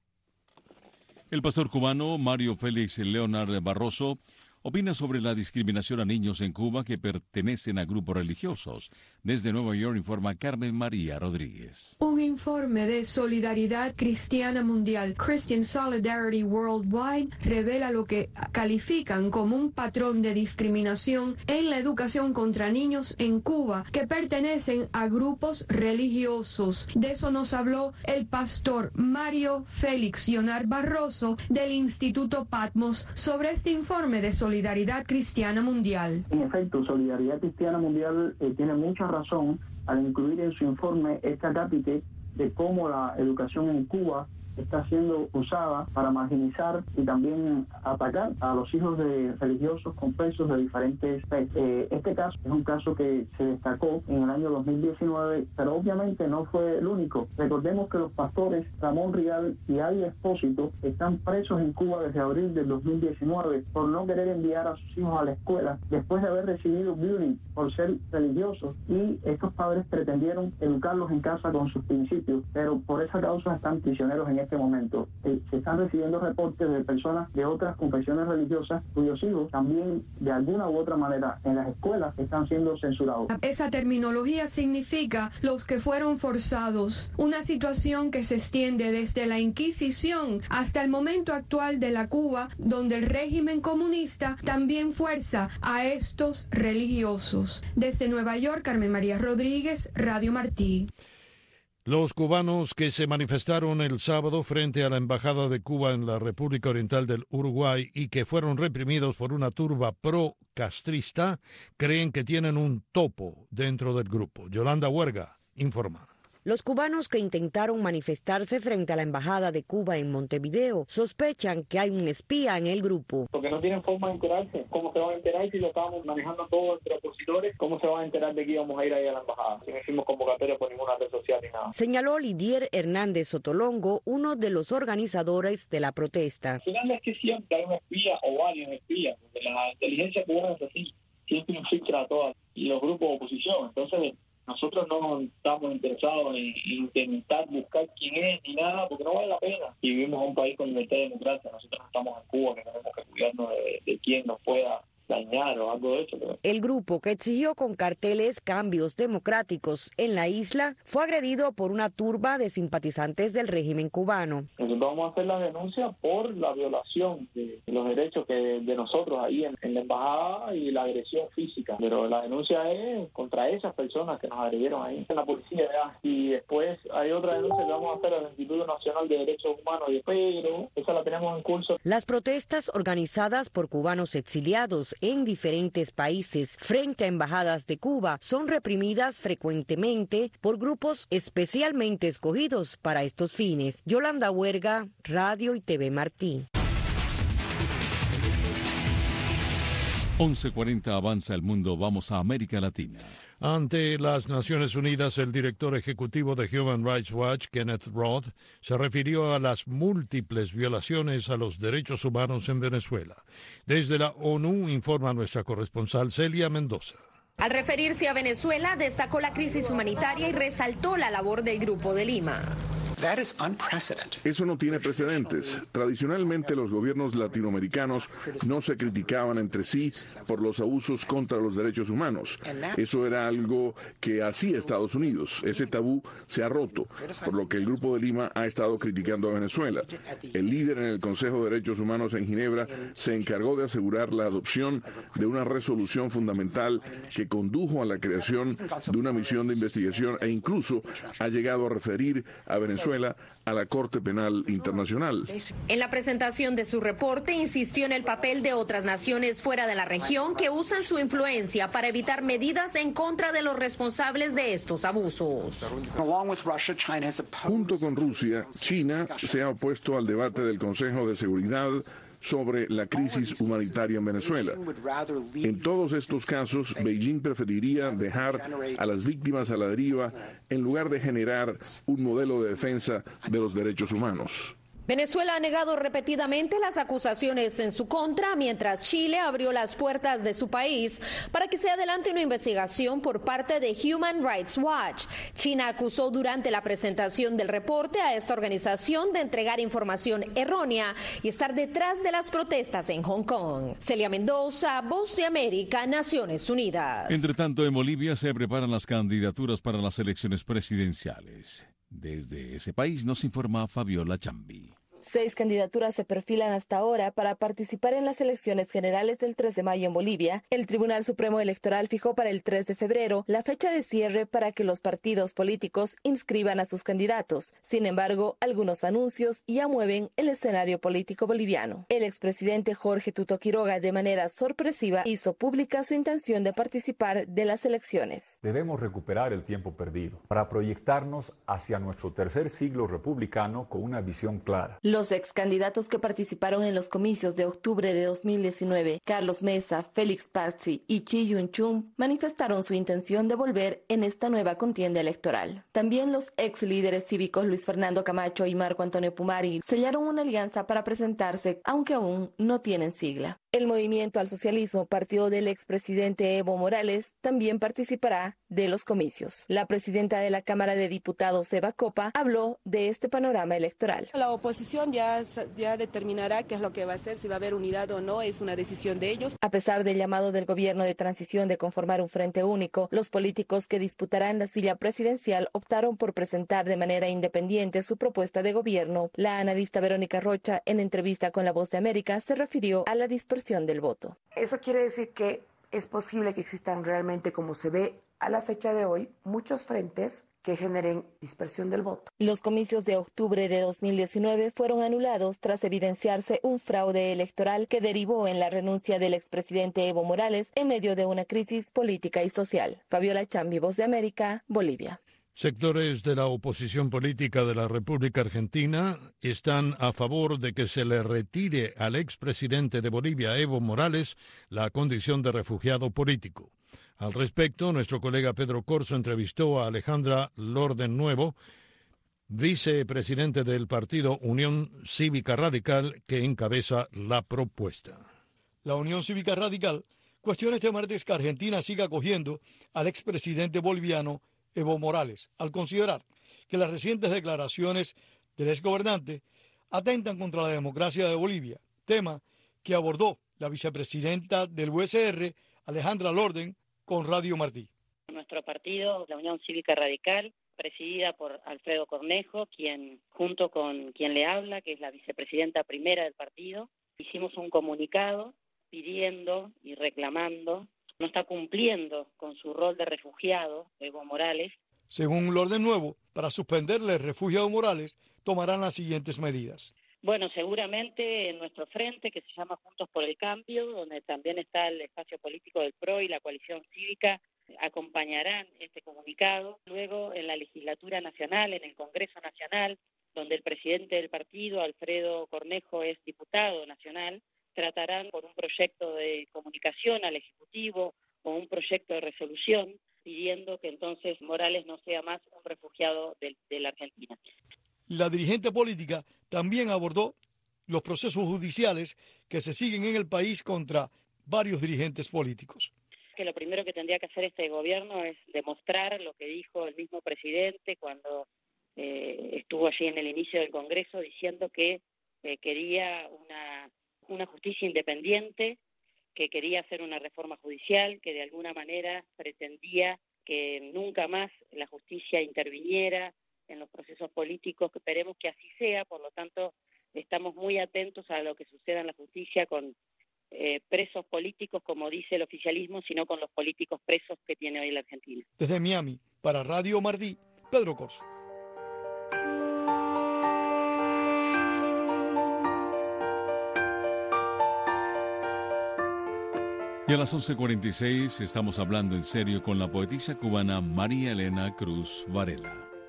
El pastor cubano Mario Félix Leonard Barroso opina sobre la discriminación a niños en Cuba que pertenecen a grupos religiosos. Desde Nueva York informa Carmen María Rodríguez.
Un informe de Solidaridad Cristiana Mundial, Christian Solidarity Worldwide, revela lo que califican como un patrón de discriminación en la educación contra niños en Cuba que pertenecen a grupos religiosos. De eso nos habló el pastor Mario Félix Leonard Barroso del Instituto Patmos sobre este informe de Solidaridad Cristiana Mundial.
En efecto, Solidaridad Cristiana Mundial tiene mucha razón al incluir en su informe esta cápite de cómo la educación en Cuba está siendo usada para marginalizar y también atacar a los hijos de religiosos conversos de diferentes especies. Este caso es un caso que se destacó en el año 2019, pero obviamente no fue el único. Recordemos que los pastores Ramón Rial y Ali Espósito están presos en Cuba desde abril del 2019 por no querer enviar a sus hijos a la escuela después de haber recibido bullying por ser religiosos, y estos padres pretendieron educarlos en casa con sus principios, pero por esa causa están prisioneros en este momento. Se están recibiendo reportes de personas de otras confesiones religiosas cuyos hijos también de alguna u otra manera en las escuelas están siendo censurados.
Esa terminología significa los que fueron forzados, una situación que se extiende desde la Inquisición hasta el momento actual de la Cuba, donde el régimen comunista también fuerza a estos religiosos. Desde Nueva York, Carmen María Rodríguez, Radio Martí.
Los cubanos que se manifestaron el sábado frente a la Embajada de Cuba en la República Oriental del Uruguay y que fueron reprimidos por una turba pro-castrista creen que tienen un topo dentro del grupo. Yolanda Huerga informa.
Los cubanos que intentaron manifestarse frente a la Embajada de Cuba en Montevideo sospechan que hay un espía en el grupo.
Porque no tienen forma de enterarse. ¿Cómo se van a enterar si lo estábamos manejando todos entre opositores? ¿Cómo se van a enterar de que íbamos a ir ahí a la embajada? Si no hicimos convocatoria por ninguna red social ni nada.
Señaló Lidier Hernández Sotolongo, uno de los organizadores de la protesta.
Al final es que siempre hay un espía o varios espías, porque la inteligencia cubana es así, siempre infiltra a todas y los grupos de oposición. Entonces, nosotros no estamos interesados en intentar buscar quién es ni nada, porque no vale la pena. Y vivimos en un país con libertad y democracia. Nosotros no estamos en Cuba, que tenemos que cuidarnos de quién nos pueda dañar o algo de eso.
El grupo, que exigió con carteles cambios democráticos en la isla, fue agredido por una turba de simpatizantes del régimen cubano.
Nosotros vamos a hacer la denuncia por la violación de los derechos de nosotros ahí en la embajada y la agresión física. Pero la denuncia es contra esas personas que nos agredieron ahí en la policía. Y después hay otra denuncia que vamos a hacer al Instituto Nacional de Derechos Humanos, pero esa la tenemos en curso.
Las protestas organizadas por cubanos exiliados en diferentes países frente a embajadas de Cuba son reprimidas frecuentemente por grupos especialmente escogidos para estos fines. Yolanda Huerga, Radio y TV Martí.
11:40 avanza el mundo. Vamos a América Latina.
Ante las Naciones Unidas, el director ejecutivo de Human Rights Watch, Kenneth Roth, se refirió a las múltiples violaciones a los derechos humanos en Venezuela. Desde la ONU informa nuestra corresponsal Celia Mendoza.
Al referirse a Venezuela, destacó la crisis humanitaria y resaltó la labor del Grupo de Lima.
Eso no tiene precedentes. Tradicionalmente los gobiernos latinoamericanos no se criticaban entre sí por los abusos contra los derechos humanos. Eso era algo que hacía Estados Unidos. Ese tabú se ha roto, por lo que el Grupo de Lima ha estado criticando a Venezuela. El líder en el Consejo de Derechos Humanos en Ginebra se encargó de asegurar la adopción de una resolución fundamental que condujo a la creación de una misión de investigación e incluso ha llegado a referir a Venezuela a la Corte Penal Internacional.
En la presentación de su reporte insistió en el papel de otras naciones fuera de la región que usan su influencia para evitar medidas en contra de los responsables de estos abusos.
Junto con Rusia, China se ha opuesto al debate del Consejo de Seguridad sobre la crisis humanitaria en Venezuela. En todos estos casos, Beijing preferiría dejar a las víctimas a la deriva en lugar de generar un modelo de defensa de los derechos humanos.
Venezuela ha negado repetidamente las acusaciones en su contra, mientras Chile abrió las puertas de su país para que se adelante una investigación por parte de Human Rights Watch. China acusó durante la presentación del reporte a esta organización de entregar información errónea y estar detrás de las protestas en Hong Kong. Celia Mendoza, Voz de América, Naciones Unidas.
Entre tanto, en Bolivia se preparan las candidaturas para las elecciones presidenciales. Desde ese país nos informa Fabiola Chambi.
6 candidaturas se perfilan hasta ahora para participar en las elecciones generales del 3 de mayo en Bolivia. El Tribunal Supremo Electoral fijó para el 3 de febrero la fecha de cierre para que los partidos políticos inscriban a sus candidatos. Sin embargo, algunos anuncios ya mueven el escenario político boliviano. El expresidente Jorge Tuto Quiroga, de manera sorpresiva, hizo pública su intención de participar de las elecciones.
Debemos recuperar el tiempo perdido para proyectarnos hacia nuestro tercer siglo republicano con una visión clara.
Los ex candidatos que participaron en los comicios de octubre de 2019, Carlos Mesa, Félix Pazzi y Chi Yun-chung, manifestaron su intención de volver en esta nueva contienda electoral. También los ex líderes cívicos Luis Fernando Camacho y Marco Antonio Pumari sellaron una alianza para presentarse, aunque aún no tienen sigla. El Movimiento al Socialismo, partido del expresidente Evo Morales, también participará de los comicios. La presidenta de la Cámara de Diputados, Eva Copa, habló de este panorama electoral.
La oposición ya determinará qué es lo que va a hacer, si va a haber unidad o no, es una decisión de ellos.
A pesar del llamado del gobierno de transición de conformar un frente único, los políticos que disputarán la silla presidencial optaron por presentar de manera independiente su propuesta de gobierno. La analista Verónica Rocha, en entrevista con La Voz de América, se refirió a la dispersión del voto.
Eso quiere decir que es posible que existan realmente, como se ve a la fecha de hoy, muchos frentes
que generen dispersión del voto.
Los comicios de octubre de 2019 fueron anulados tras evidenciarse un fraude electoral que derivó en la renuncia del expresidente Evo Morales en medio de una crisis política y social. Fabiola Chambi, Voz de América, Bolivia.
Sectores de la oposición política de la República Argentina están a favor de que se le retire al expresidente de Bolivia, Evo Morales, la condición de refugiado político. Al respecto, nuestro colega Pedro Corso entrevistó a Alejandra Lorden Nuevo, vicepresidente del partido Unión Cívica Radical, que encabeza la propuesta.
La Unión Cívica Radical cuestiona este martes que Argentina siga acogiendo al expresidente boliviano Evo Morales, al considerar que las recientes declaraciones del exgobernante atentan contra la democracia de Bolivia, tema que abordó la vicepresidenta del USR, Alejandra Lorden, con Radio Martí.
Nuestro partido, la Unión Cívica Radical, presidida por Alfredo Cornejo, quien junto con quien le habla, que es la vicepresidenta primera del partido, hicimos un comunicado pidiendo y reclamando, no está cumpliendo con su rol de refugiado, Evo Morales.
Según Lorden Nuevo, para suspenderle el refugio a Evo Morales, tomarán las siguientes medidas.
Bueno, seguramente en nuestro frente, que se llama Juntos por el Cambio, donde también está el espacio político del PRO y la coalición cívica, acompañarán este comunicado. Luego, en la legislatura nacional, en el Congreso Nacional, donde el presidente del partido, Alfredo Cornejo, es diputado nacional, tratarán por un proyecto de comunicación al Ejecutivo o un proyecto de resolución pidiendo que entonces Morales no sea más un refugiado de la Argentina.
La dirigente política también abordó los procesos judiciales que se siguen en el país contra varios dirigentes políticos.
Que lo primero que tendría que hacer este gobierno es demostrar lo que dijo el mismo presidente cuando estuvo allí en el inicio del Congreso diciendo que quería una justicia independiente, que quería hacer una reforma judicial, que de alguna manera pretendía que nunca más la justicia interviniera en los procesos políticos, que esperemos que así sea. Por lo tanto, estamos muy atentos a lo que suceda en la justicia con presos políticos, como dice el oficialismo, sino con los políticos presos que tiene hoy la Argentina.
Desde Miami, para Radio Martí, Pedro Corso.
Y a las 11:46 estamos hablando en serio con la poetisa cubana María Elena Cruz Varela.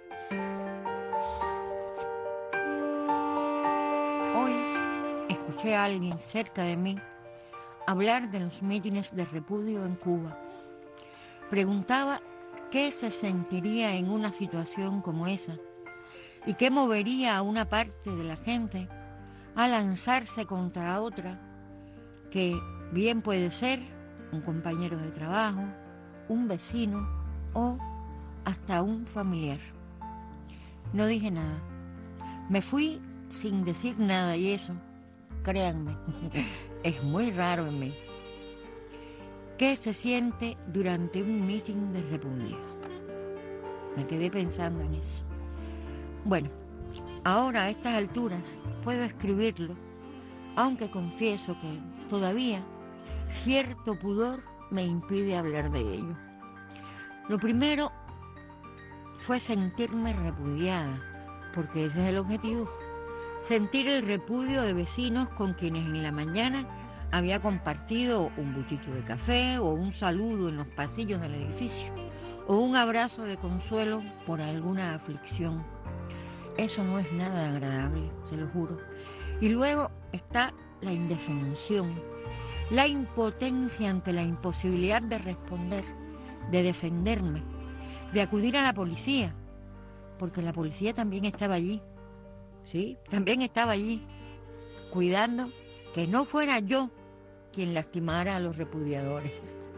Hoy escuché a alguien cerca de mí hablar de los mítines de repudio en Cuba. Preguntaba qué se sentiría en una situación como esa y qué movería a una parte de la gente a lanzarse contra otra que bien puede ser un compañero de trabajo, un vecino o hasta un familiar. No dije nada. Me fui sin decir nada y eso, créanme, es muy raro en mí. ¿Qué se siente durante un mitin de repudio? Me quedé pensando en eso. Bueno, ahora a estas alturas puedo escribirlo, aunque confieso que todavía cierto pudor me impide hablar de ello. Lo primero fue sentirme repudiada, porque ese es el objetivo. Sentir el repudio de vecinos con quienes en la mañana había compartido un buchito de café o un saludo en los pasillos del edificio o un abrazo de consuelo por alguna aflicción. Eso no es nada agradable, se lo juro. Y luego está la indefensión, la impotencia ante la imposibilidad de responder, de defenderme, de acudir a la policía, porque la policía también estaba allí, sí, también estaba allí, cuidando que no fuera yo quien lastimara a los repudiadores.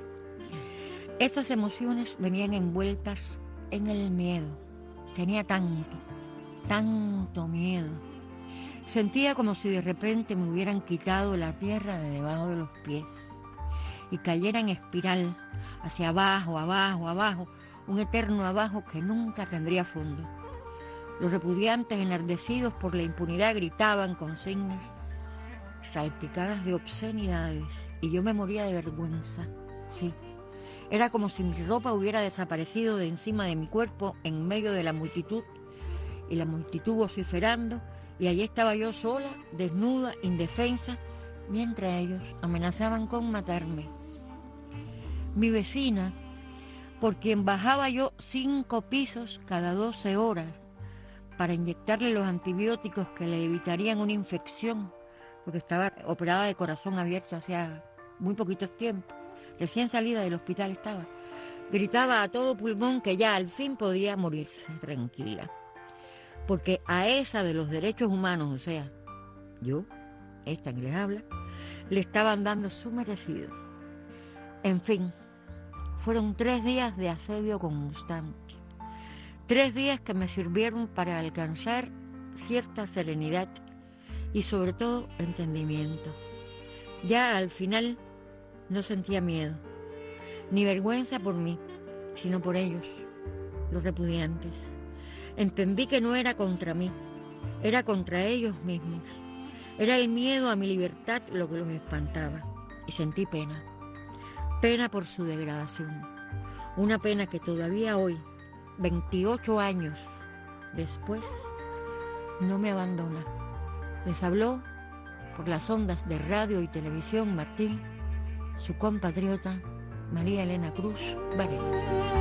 Esas emociones venían envueltas en el miedo. Tenía tanto miedo. Sentía como si de repente me hubieran quitado la tierra de debajo de los pies y cayera en espiral hacia abajo, un eterno abajo que nunca tendría fondo. Los repudiantes enardecidos por la impunidad gritaban consignas salpicadas de obscenidades y yo me moría de vergüenza, sí. Era como si mi ropa hubiera desaparecido de encima de mi cuerpo en medio de la multitud, y la multitud vociferando, y allí estaba yo sola, desnuda, indefensa, mientras ellos amenazaban con matarme. Mi vecina, por quien bajaba yo 5 pisos cada 12 horas para inyectarle los antibióticos que le evitarían una infección, porque estaba operada de corazón abierto hacía muy poquitos tiempos, recién salida del hospital estaba, gritaba a todo pulmón que ya al fin podía morirse tranquila. Porque a esa de los derechos humanos, o sea, yo, esta que les habla, le estaban dando su merecido. En fin, fueron 3 días de asedio constante. 3 días que me sirvieron para alcanzar cierta serenidad y sobre todo entendimiento. Ya al final no sentía miedo, ni vergüenza por mí, sino por ellos, los repudiantes. Entendí que no era contra mí, era contra ellos mismos. Era el miedo a mi libertad lo que los espantaba. Y sentí pena. Pena por su degradación. Una pena que todavía hoy, 28 años después, no me abandona. Les habló por las ondas de radio y televisión Martí, su compatriota María Elena Cruz Varela.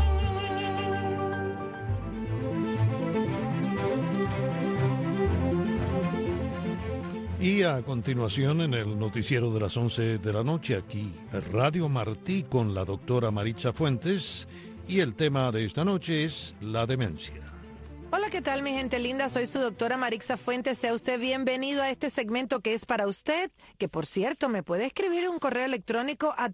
Y a continuación, en el noticiero de las 11 de la noche, aquí Radio Martí con la doctora Maritza Fuentes, y el tema de esta noche es la demencia.
Hola, ¿qué tal mi gente linda? Soy su doctora Maritza Fuentes. Sea usted bienvenido a este segmento que es para usted, que por cierto me puede escribir un correo electrónico a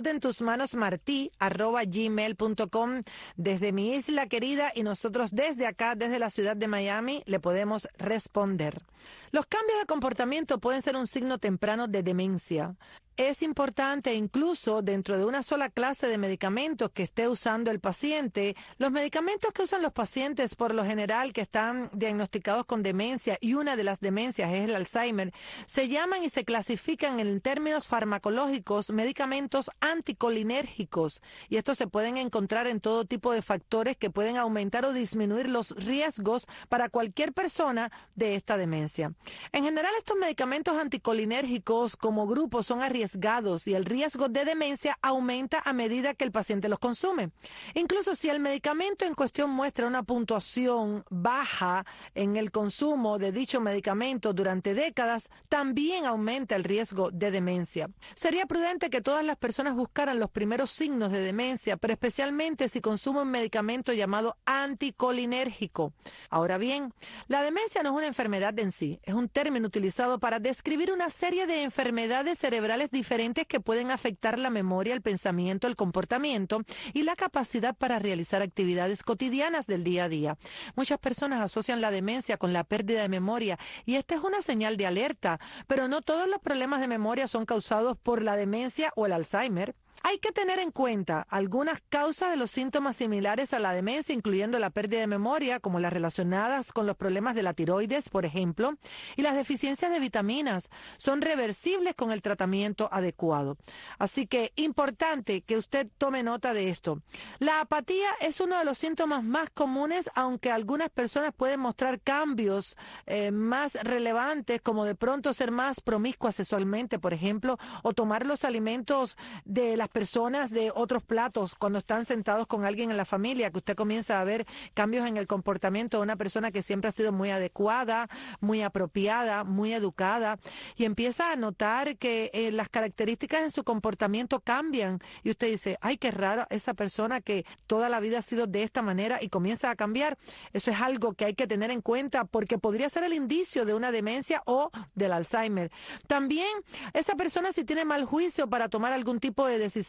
tusaludentosmanosmarti@gmail.com desde mi isla querida, y nosotros desde acá, desde la ciudad de Miami, le podemos responder. Los cambios de comportamiento pueden ser un signo temprano de demencia. Es importante, incluso dentro de una sola clase de medicamentos que esté usando el paciente, los medicamentos que usan los pacientes por lo general que están diagnosticados con demencia, y una de las demencias es el Alzheimer, se llaman y se clasifican en términos farmacológicos medicamentos anticolinérgicos, y estos se pueden encontrar en todo tipo de factores que pueden aumentar o disminuir los riesgos para cualquier persona de esta demencia. En general, estos medicamentos anticolinérgicos como grupo son arriesgados, y el riesgo de demencia aumenta a medida que el paciente los consume. Incluso si el medicamento en cuestión muestra una puntuación baja en el consumo de dicho medicamento durante décadas, también aumenta el riesgo de demencia. Sería prudente que todas las personas buscaran los primeros signos de demencia, pero especialmente si consume un medicamento llamado anticolinérgico. Ahora bien, la demencia no es una enfermedad en sí, es un término utilizado para describir una serie de enfermedades cerebrales diferentes que pueden afectar la memoria, el pensamiento, el comportamiento y la capacidad para realizar actividades cotidianas del día a día. Muchas personas asocian la demencia con la pérdida de memoria, y esta es una señal de alerta, pero no todos los problemas de memoria son causados por la demencia o el Alzheimer. Hay que tener en cuenta algunas causas de los síntomas similares a la demencia, incluyendo la pérdida de memoria, como las relacionadas con los problemas de la tiroides, por ejemplo, y las deficiencias de vitaminas. Son reversibles con el tratamiento adecuado. Así que importante que usted tome nota de esto. La apatía es uno de los síntomas más comunes, aunque algunas personas pueden mostrar cambios más relevantes, como de pronto ser más promiscuas sexualmente, por ejemplo, o tomar los alimentos de las personas de otros platos cuando están sentados con alguien en la familia, que usted comienza a ver cambios en el comportamiento de una persona que siempre ha sido muy adecuada, muy apropiada, muy educada, y empieza a notar que las características en su comportamiento cambian, y usted dice, ay, qué raro esa persona que toda la vida ha sido de esta manera, y comienza a cambiar. Eso es algo que hay que tener en cuenta, porque podría ser el indicio de una demencia o del Alzheimer. También esa persona, si tiene mal juicio para tomar algún tipo de decisión,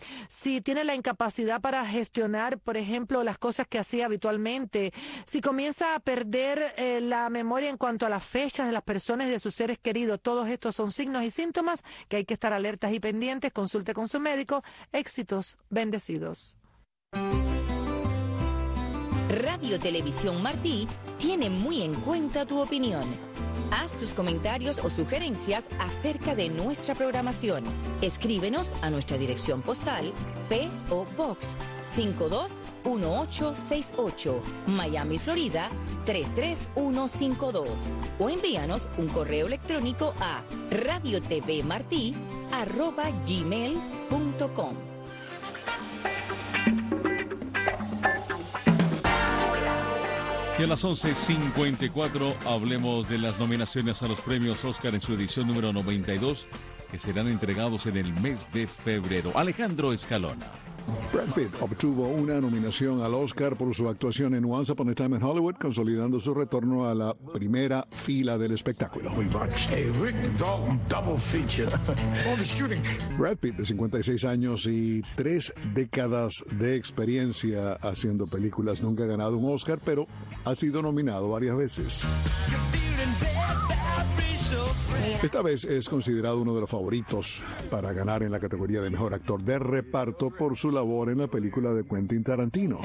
si tiene la incapacidad para gestionar, por ejemplo, las cosas que hacía habitualmente, si comienza a perder la memoria en cuanto a las fechas de las personas y de sus seres queridos, todos estos son signos y síntomas que hay que estar alertas y pendientes. Consulte con su médico. Éxitos, bendecidos.
Radio Televisión Martí tiene muy en cuenta tu opinión.
Haz tus comentarios o sugerencias acerca de nuestra programación. Escríbenos a nuestra dirección postal P.O. Box 521868, Miami, Florida 33152, o envíanos un correo electrónico a radiotvmarti@gmail.com.
Y a las 11:54 hablemos de las nominaciones a los premios Oscar en su edición número 92, que serán entregados en el mes de febrero. Alejandro Escalona.
Brad Pitt obtuvo una nominación al Oscar por su actuación en Once Upon a Time in Hollywood, consolidando su retorno a la primera fila del espectáculo. Brad Pitt, de 56 años y 3 décadas de experiencia haciendo películas, nunca ha ganado un Oscar, pero ha sido nominado varias veces. Esta vez es considerado uno de los favoritos para ganar en la categoría de mejor actor de reparto por su labor en la película de Quentin Tarantino.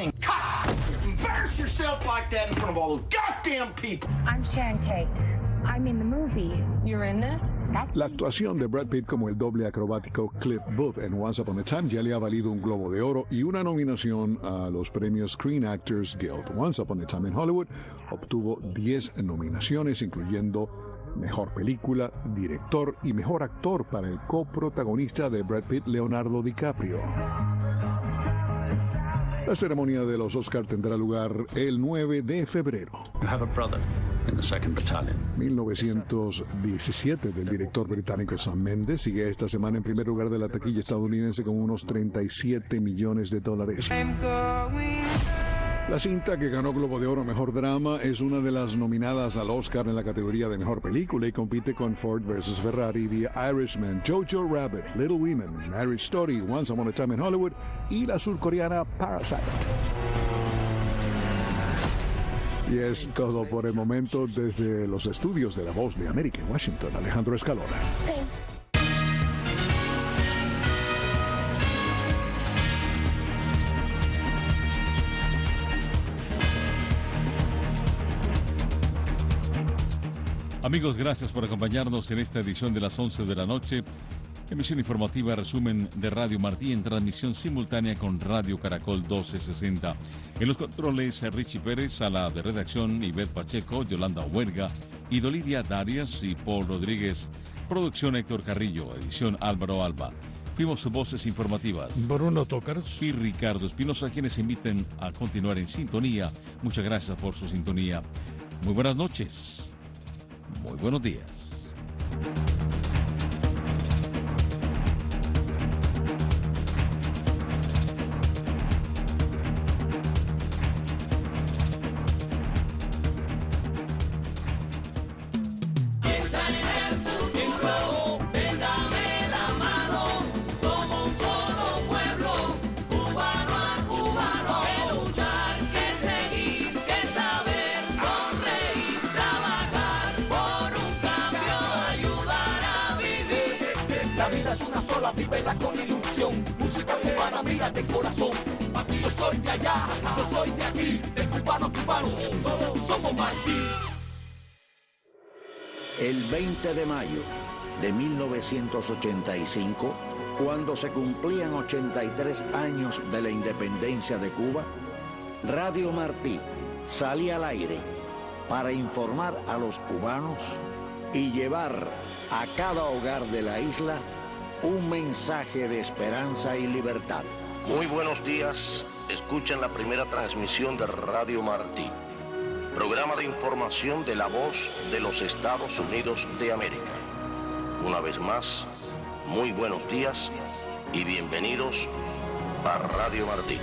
La actuación de Brad Pitt como el doble acrobático Cliff Booth en Once Upon a Time ya le ha valido un Globo de Oro y una nominación a los premios Screen Actors Guild. Once Upon a Time in Hollywood obtuvo 10 nominaciones, incluyendo Mejor Película, Director y Mejor Actor para el coprotagonista de Brad Pitt, Leonardo DiCaprio. La ceremonia de los Oscar tendrá lugar el 9 de febrero. 1917 del director británico Sam Mendes sigue esta semana en primer lugar de la taquilla estadounidense con unos $37 millones. La cinta, que ganó Globo de Oro Mejor Drama, es una de las nominadas al Oscar en la categoría de Mejor Película y compite con Ford vs. Ferrari, The Irishman, Jojo Rabbit, Little Women, Marriage Story, Once Upon a Time in Hollywood y la surcoreana Parasite. Y es todo por el momento desde los estudios de La Voz de América en Washington. Alejandro Escalona.
Amigos, gracias por acompañarnos en esta edición de las 11 de la noche. Emisión informativa, resumen de Radio Martí en transmisión simultánea con Radio Caracol 1260. En los controles, Richie Pérez, a la de redacción, Ivette Pacheco, Yolanda Huerga, Idolidia Darias y Paul Rodríguez. Producción, Héctor Carrillo. Edición, Álvaro Alba. Fuimos voces informativas.
Bruno Tócaros
y Ricardo Espinosa, quienes invitan a continuar en sintonía. Muchas gracias por su sintonía. Muy buenas noches. Muy buenos días.
Vívela con ilusión, música cubana, mira de corazón. Aquí yo soy de allá, yo soy de aquí, de cubano a cubano, todos somos Martí.
El 20 de mayo de 1985, cuando se cumplían 83 años de la independencia de Cuba, Radio Martí salía al aire para informar a los cubanos y llevar a cada hogar de la isla un mensaje de esperanza y libertad.
Muy buenos días, escuchan la primera transmisión de Radio Martí, programa de información de La Voz de los Estados Unidos de América. Una vez más, muy buenos días y bienvenidos a Radio Martí.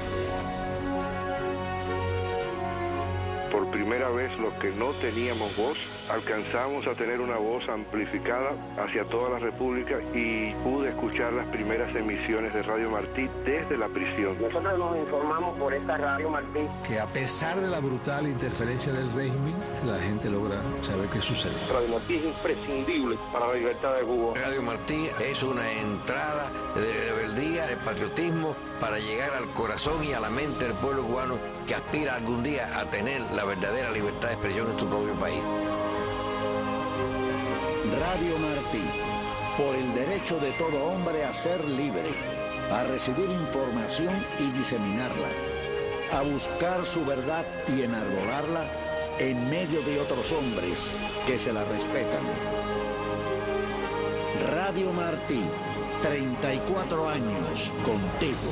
Por primera vez, los que no teníamos voz, alcanzamos a tener una voz amplificada hacia toda la República y pude escuchar las primeras emisiones de Radio Martí desde la prisión.
Nosotros nos informamos por esta Radio Martí.
Que a pesar de la brutal interferencia del régimen, la gente logra saber qué sucede.
Radio Martí es imprescindible para la libertad de Cuba.
Radio Martí es una entrada de rebeldía, de patriotismo, para llegar al corazón y a la mente del pueblo cubano que aspira algún día a tener la verdadera libertad de expresión en su propio país.
Radio Martí, por el derecho de todo hombre a ser libre, a recibir información y diseminarla, a buscar su verdad y enarbolarla en medio de otros hombres que se la respetan. Radio Martí, 34 años contigo.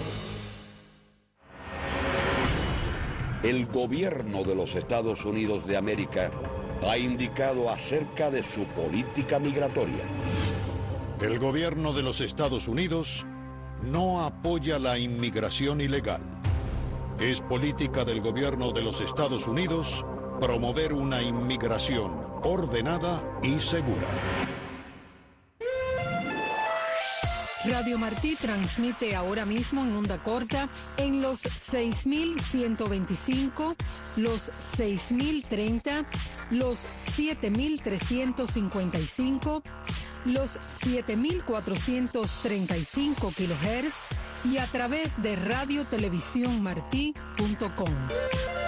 El gobierno de los Estados Unidos de América ha indicado acerca de su política migratoria.
El gobierno de los Estados Unidos no apoya la inmigración ilegal. Es política del gobierno de los Estados Unidos promover una inmigración ordenada y segura.
Radio Martí transmite ahora mismo en onda corta en los 6.125, los 6.030, los 7.355, los 7.435 kHz y a través de radiotelevisiónmartí.com.